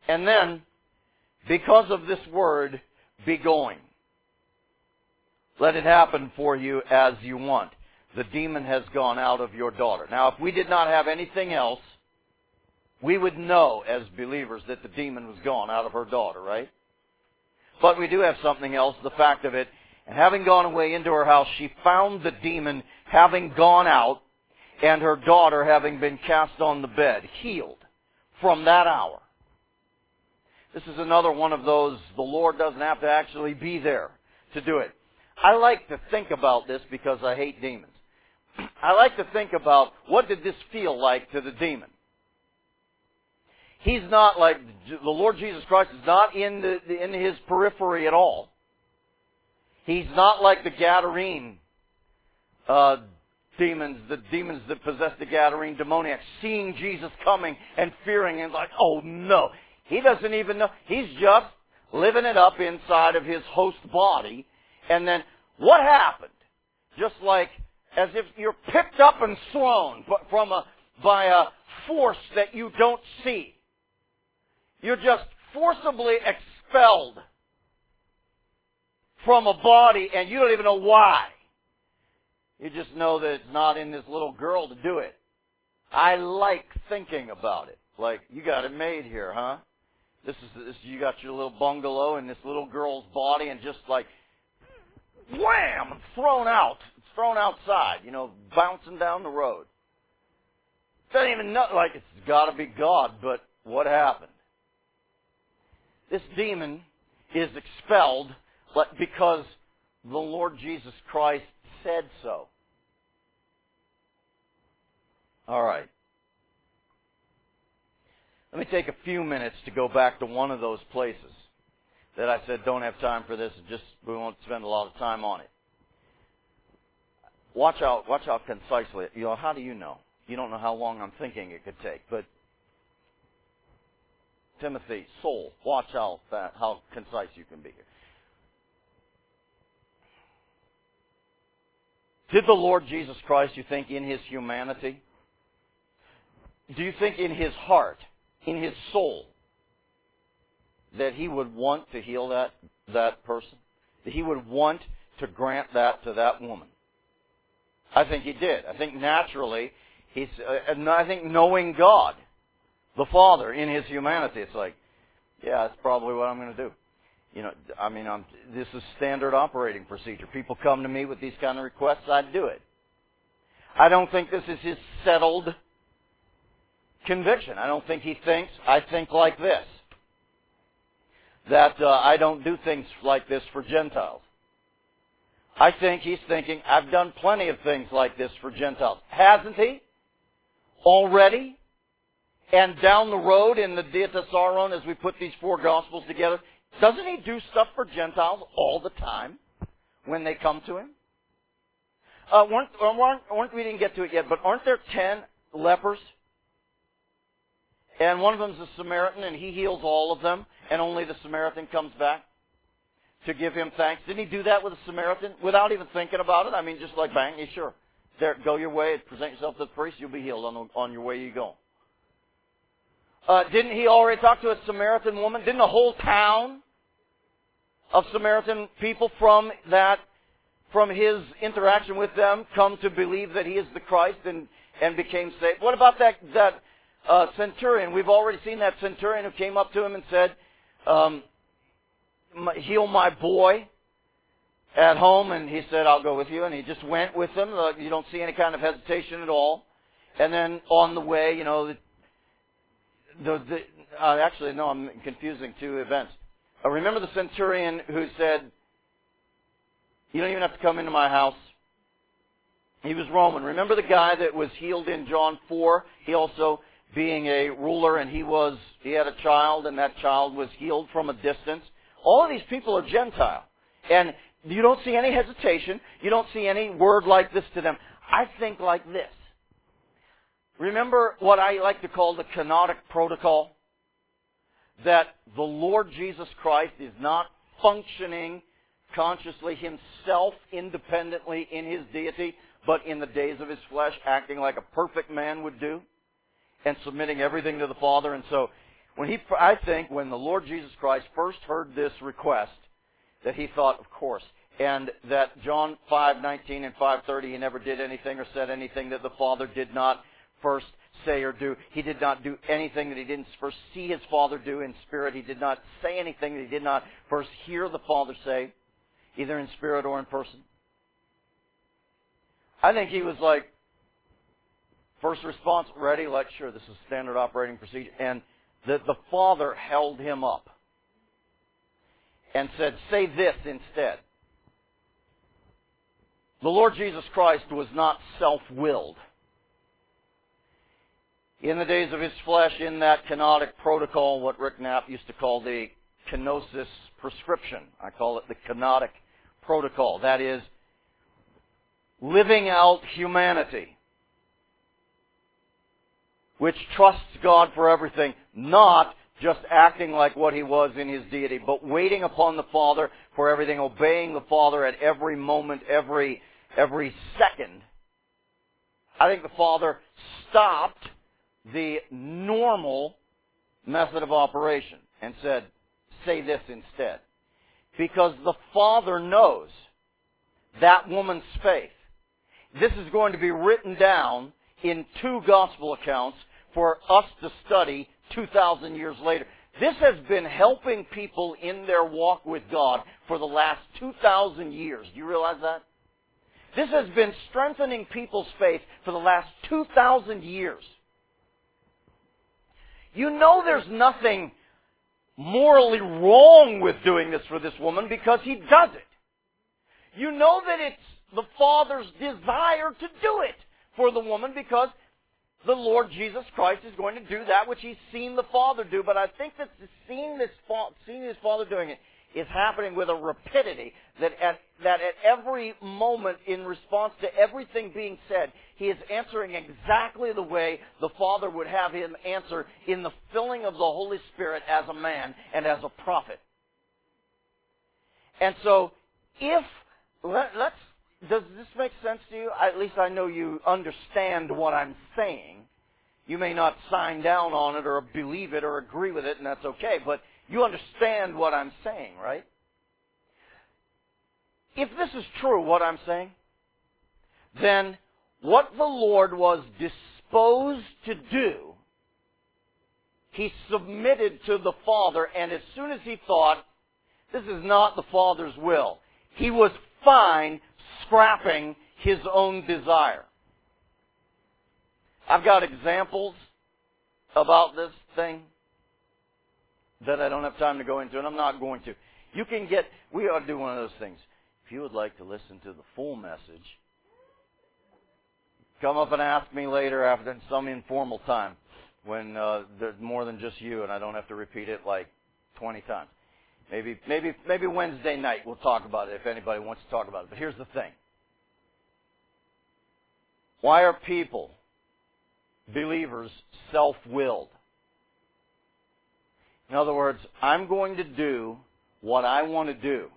And then, because of this word, be going. Let it happen for you as you want. The demon has gone out of your daughter. Now, if we did not have anything else, we would know as believers that the demon was gone out of her daughter, right? But we do have something else, the fact of it. And having gone away into her house, she found the demon having gone out, and her daughter having been cast on the bed, healed from that hour. This is another one of those, the Lord doesn't have to actually be there to do it. I like to think about this because I hate demons. I like to think about, what did this feel like to the demon? He's not like, the Lord Jesus Christ is not in the, in his periphery at all. He's not like the Gadarene uh, demons, the demons that possess the Gadarene demoniacs, seeing Jesus coming and fearing and like, oh no. He doesn't even know. He's just living it up inside of his host body. And then what happened? Just like as if you're picked up and thrown from a, by a force that you don't see. You're just forcibly expelled from a body and you don't even know why. You just know that it's not in this little girl to do it. I like thinking about it. Like, you got it made here, huh? This is this, you got your little bungalow in this little girl's body and just like, wham, thrown out. It's thrown outside, you know, bouncing down the road. Doesn't even know, like, it's got to be God, but what happened? This demon is expelled because the Lord Jesus Christ said so. All right. Let me take a few minutes to go back to one of those places that I said don't have time for this, and just we won't spend a lot of time on it. Watch out, watch out concisely. You know, how do you know? You don't know how long I'm thinking it could take, but Timothy, soul, watch out that, how concise you can be here. Did the Lord Jesus Christ, you think, in his humanity, do you think in his heart, in his soul, that he would want to heal that, that person? That he would want to grant that to that woman? I think he did. I think naturally, he's, uh, and I think knowing God, the Father, in his humanity, it's like, yeah, that's probably what I'm going to do. You know, I mean, I'm, this is standard operating procedure. People come to me with these kind of requests, I'd do it. I don't think this is his settled conviction. I don't think he thinks, I think like this. That uh, I don't do things like this for Gentiles. I think he's thinking, I've done plenty of things like this for Gentiles. Hasn't he? Already? And down the road in the Diatessaron, as we put these four Gospels together, doesn't he do stuff for Gentiles all the time when they come to him? Uh, weren't, weren't, weren't, we didn't get to it yet, but aren't there ten lepers? And one of them is a Samaritan, and he heals all of them, and only the Samaritan comes back to give him thanks. Didn't he do that with a Samaritan without even thinking about it? I mean, just like bang, yeah, sure. There, go your way, present yourself to the priest, you'll be healed on, the, on your way you go. Uh, didn't he already talk to a Samaritan woman? Didn't a whole town of Samaritan people from that, from his interaction with them, come to believe that he is the Christ and, and became saved? What about that, that uh, centurion? We've already seen that centurion who came up to him and said, um, heal my boy at home. And he said, I'll go with you. And he just went with them. Uh, you don't see any kind of hesitation at all. And then on the way, you know, the, the, the uh, actually, no, I'm confusing two events. Uh, remember the centurion who said, you don't even have to come into my house. He was Roman. Remember the guy that was healed in John four? He also, being a ruler, and he was, he had a child, and that child was healed from a distance. All of these people are Gentile. And you don't see any hesitation. You don't see any word like this to them. I think like this. Remember what I like to call the kenotic protocol? That the Lord Jesus Christ is not functioning consciously himself independently in his deity, but in the days of his flesh, acting like a perfect man would do, and submitting everything to the Father. And so When he, I think when the Lord Jesus Christ first heard this request, that he thought, of course, and that John five nineteen and five thirty, he never did anything or said anything that the Father did not first say or do. He did not do anything that he didn't first see his Father do in spirit. He did not say anything that he did not first hear the Father say, either in spirit or in person. I think he was like, first response, ready, like, sure, this is standard operating procedure. And the, the Father held him up and said, say this instead. The Lord Jesus Christ was not self-willed. In the days of his flesh, in that kenotic protocol, what Rick Knapp used to call the kenosis prescription, I call it the kenotic protocol. That is, living out humanity, which trusts God for everything, not just acting like what he was in his deity, but waiting upon the Father for everything, obeying the Father at every moment, every every second. I think the Father stopped the normal method of operation and said, say this instead. Because the Father knows that woman's faith. This is going to be written down in two gospel accounts for us to study two thousand years later. This has been helping people in their walk with God for the last two thousand years. Do you realize that? This has been strengthening people's faith for the last two thousand years. You know there's nothing morally wrong with doing this for this woman because he does it. You know that it's the Father's desire to do it for the woman because the Lord Jesus Christ is going to do that which he's seen the Father do. But I think that seeing this, seeing his Father doing it is happening with a rapidity that at, that at every moment in response to everything being said, he is answering exactly the way the Father would have him answer in the filling of the Holy Spirit as a man and as a prophet. And so, if, let, let's, does this make sense to you? At least I know you understand what I'm saying. You may not sign down on it or believe it or agree with it, and that's okay, but you understand what I'm saying, right? If this is true, what I'm saying, then what the Lord was disposed to do, he submitted to the Father, and as soon as he thought, this is not the Father's will, he was fine scrapping his own desire. I've got examples about this thing that I don't have time to go into, and I'm not going to. You can get, we ought to do one of those things. If you would like to listen to the full message, come up and ask me later after some informal time when uh, there's more than just you and I don't have to repeat it like twenty times. Maybe, maybe, maybe Wednesday night we'll talk about it if anybody wants to talk about it. But here's the thing. Why are people, believers, self-willed? In other words, I'm going to do what I want to do.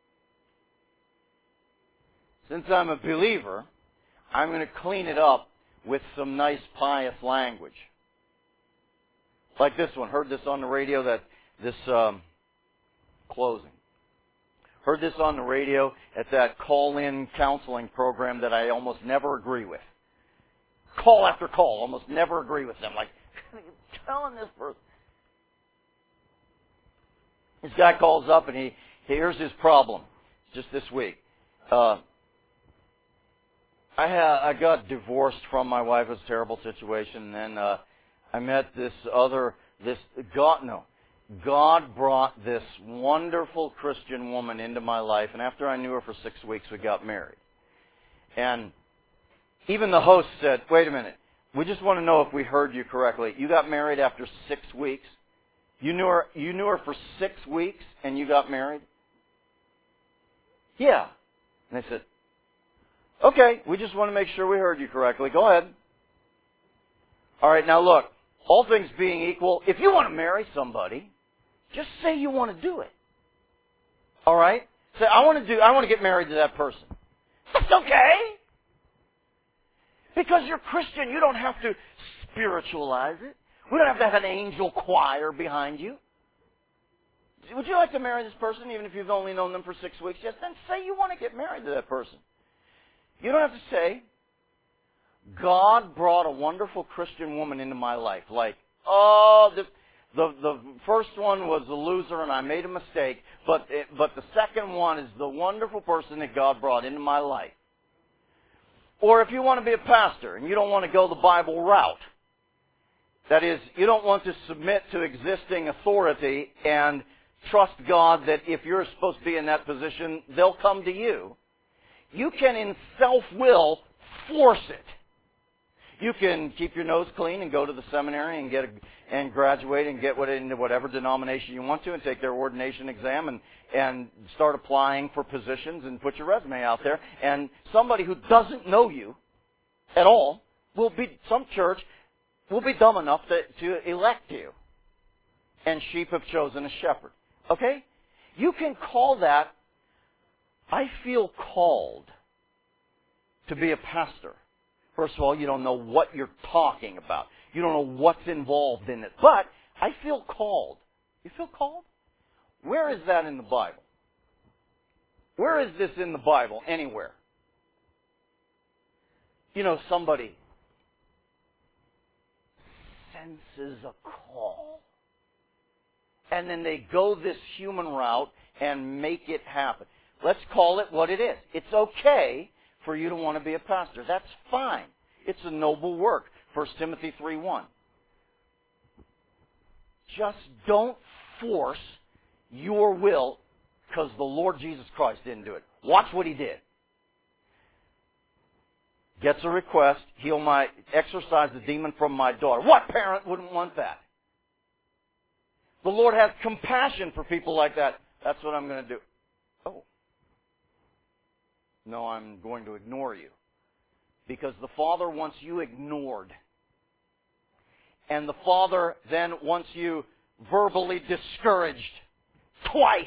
Since I'm a believer, I'm going to clean it up with some nice pious language. Like this one. Heard this on the radio, that this um, closing. Heard this on the radio at that call-in counseling program that I almost never agree with. Call after call, almost never agree with them. Like, telling this person. This guy calls up and he, here's his problem. Just this week. Uh, I had, I got divorced from my wife. It was a terrible situation. And then uh, I met this other, this, God, no. God brought this wonderful Christian woman into my life. And after I knew her for six weeks, we got married. And even the host said, wait a minute. We just want to know if we heard you correctly. You got married after six weeks? You knew her, you knew her for six weeks and you got married? Yeah. And they said, okay, we just want to make sure we heard you correctly. Go ahead. All right, now look, all things being equal, if you want to marry somebody, just say you want to do it. All right? Say, I want to do, I want to get married to that person. That's okay. Because you're Christian, you don't have to spiritualize it. We don't have to have an angel choir behind you. Would you like to marry this person even if you've only known them for six weeks? Yes, then say you want to get married to that person. You don't have to say, God brought a wonderful Christian woman into my life. Like, oh, the, the, the first one was a loser and I made a mistake, but, it, but the second one is the wonderful person that God brought into my life. Or if you want to be a pastor and you don't want to go the Bible route, that is, you don't want to submit to existing authority and trust God that if you're supposed to be in that position, they'll come to you. You can, in self-will, force it. You can keep your nose clean and go to the seminary and get a, and graduate and get what, into whatever denomination you want to and take their ordination exam and, and start applying for positions and put your resume out there. And somebody who doesn't know you at all will be, some church will be dumb enough to, to elect you. And sheep have chosen a shepherd. Okay? You can call that, I feel called to be a pastor. First of all, you don't know what you're talking about. You don't know what's involved in it. But I feel called. You feel called? Where is that in the Bible? Where is this in the Bible? Anywhere. You know, somebody senses a call. And then they go this human route and make it happen. Let's call it what it is. It's okay for you to want to be a pastor. That's fine. It's a noble work. First Timothy three one. Just don't force your will because the Lord Jesus Christ didn't do it. Watch what He did. Gets a request, heal my, exorcise the demon from my daughter. What parent wouldn't want that? The Lord has compassion for people like that. That's what I'm going to do. Oh. No, I'm going to ignore you. Because the Father wants you ignored. And the Father then wants you verbally discouraged. Twice.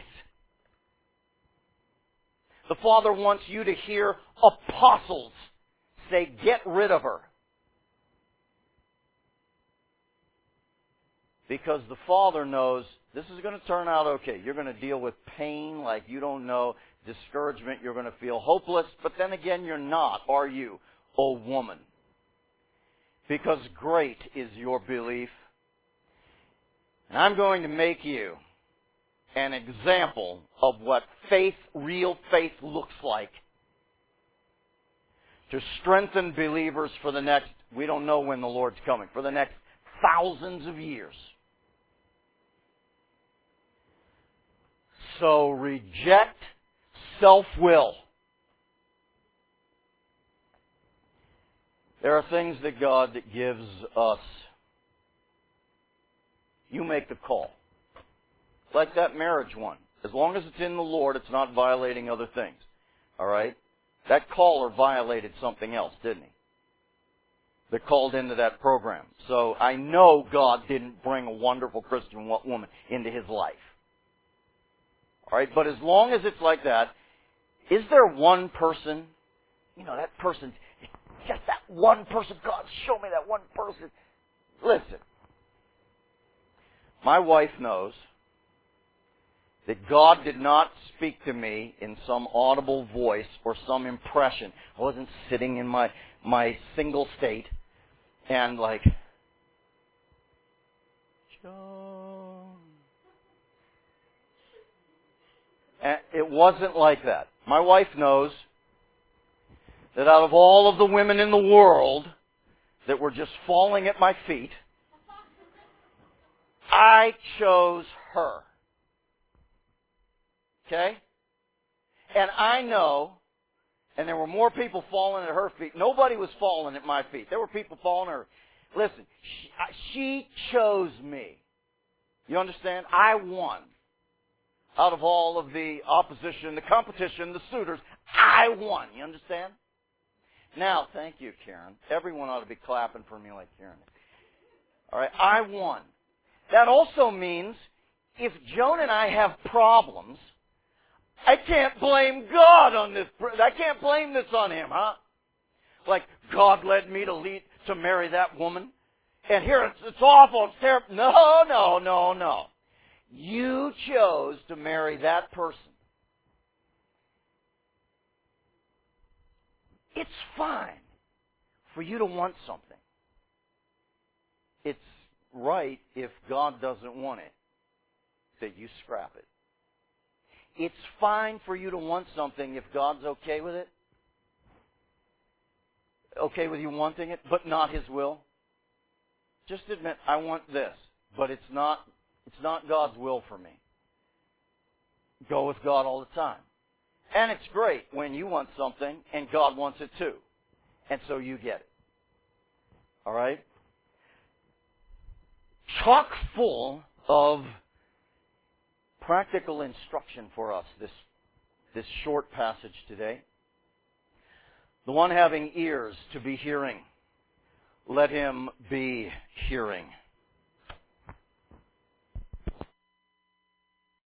The Father wants you to hear apostles say, get rid of her. Because the Father knows this is going to turn out okay. You're going to deal with pain like you don't know, discouragement, you're going to feel hopeless, but then again, you're not, are you, O woman? Because great is your belief. And I'm going to make you an example of what faith, real faith, looks like. To strengthen believers for the next, we don't know when the Lord's coming, for the next thousands of years. So reject self-will. There are things that God that gives us. You make the call. Like that marriage one. As long as it's in the Lord, it's not violating other things. All right? That caller violated something else, didn't he? That called into that program. So I know God didn't bring a wonderful Christian woman into his life. All right? But as long as it's like that, is there one person, you know, that person, just that one person, God, show me that one person. Listen, my wife knows that God did not speak to me in some audible voice or some impression. I wasn't sitting in my, my single state and like, John. And it wasn't like that. My wife knows that out of all of the women in the world that were just falling at my feet, I chose her. Okay? And I know, and there were more people falling at her feet. Nobody was falling at my feet. There were people falling at her. Listen, she, she chose me. You understand? I won. Out of all of the opposition, the competition, the suitors, I won. You understand? Now, thank you, Karen. Everyone ought to be clapping for me like Karen. All right, I won. That also means if Joan and I have problems, I can't blame God on this. I can't blame this on him, huh? Like, God led me to lead, to marry that woman, And here it's, it's awful, it's terrible. No, no, no, no. You chose to marry that person. It's fine for you to want something. It's right if God doesn't want it, that you scrap it. It's fine for you to want something if God's okay with it. Okay with you wanting it, but not His will. Just admit, I want this, but it's not, it's not God's will for me. Go with God all the time. And it's great when you want something and God wants it too. And so you get it. All right? Chock full of practical instruction for us, this, this short passage today. The one having ears to be hearing, let him be hearing.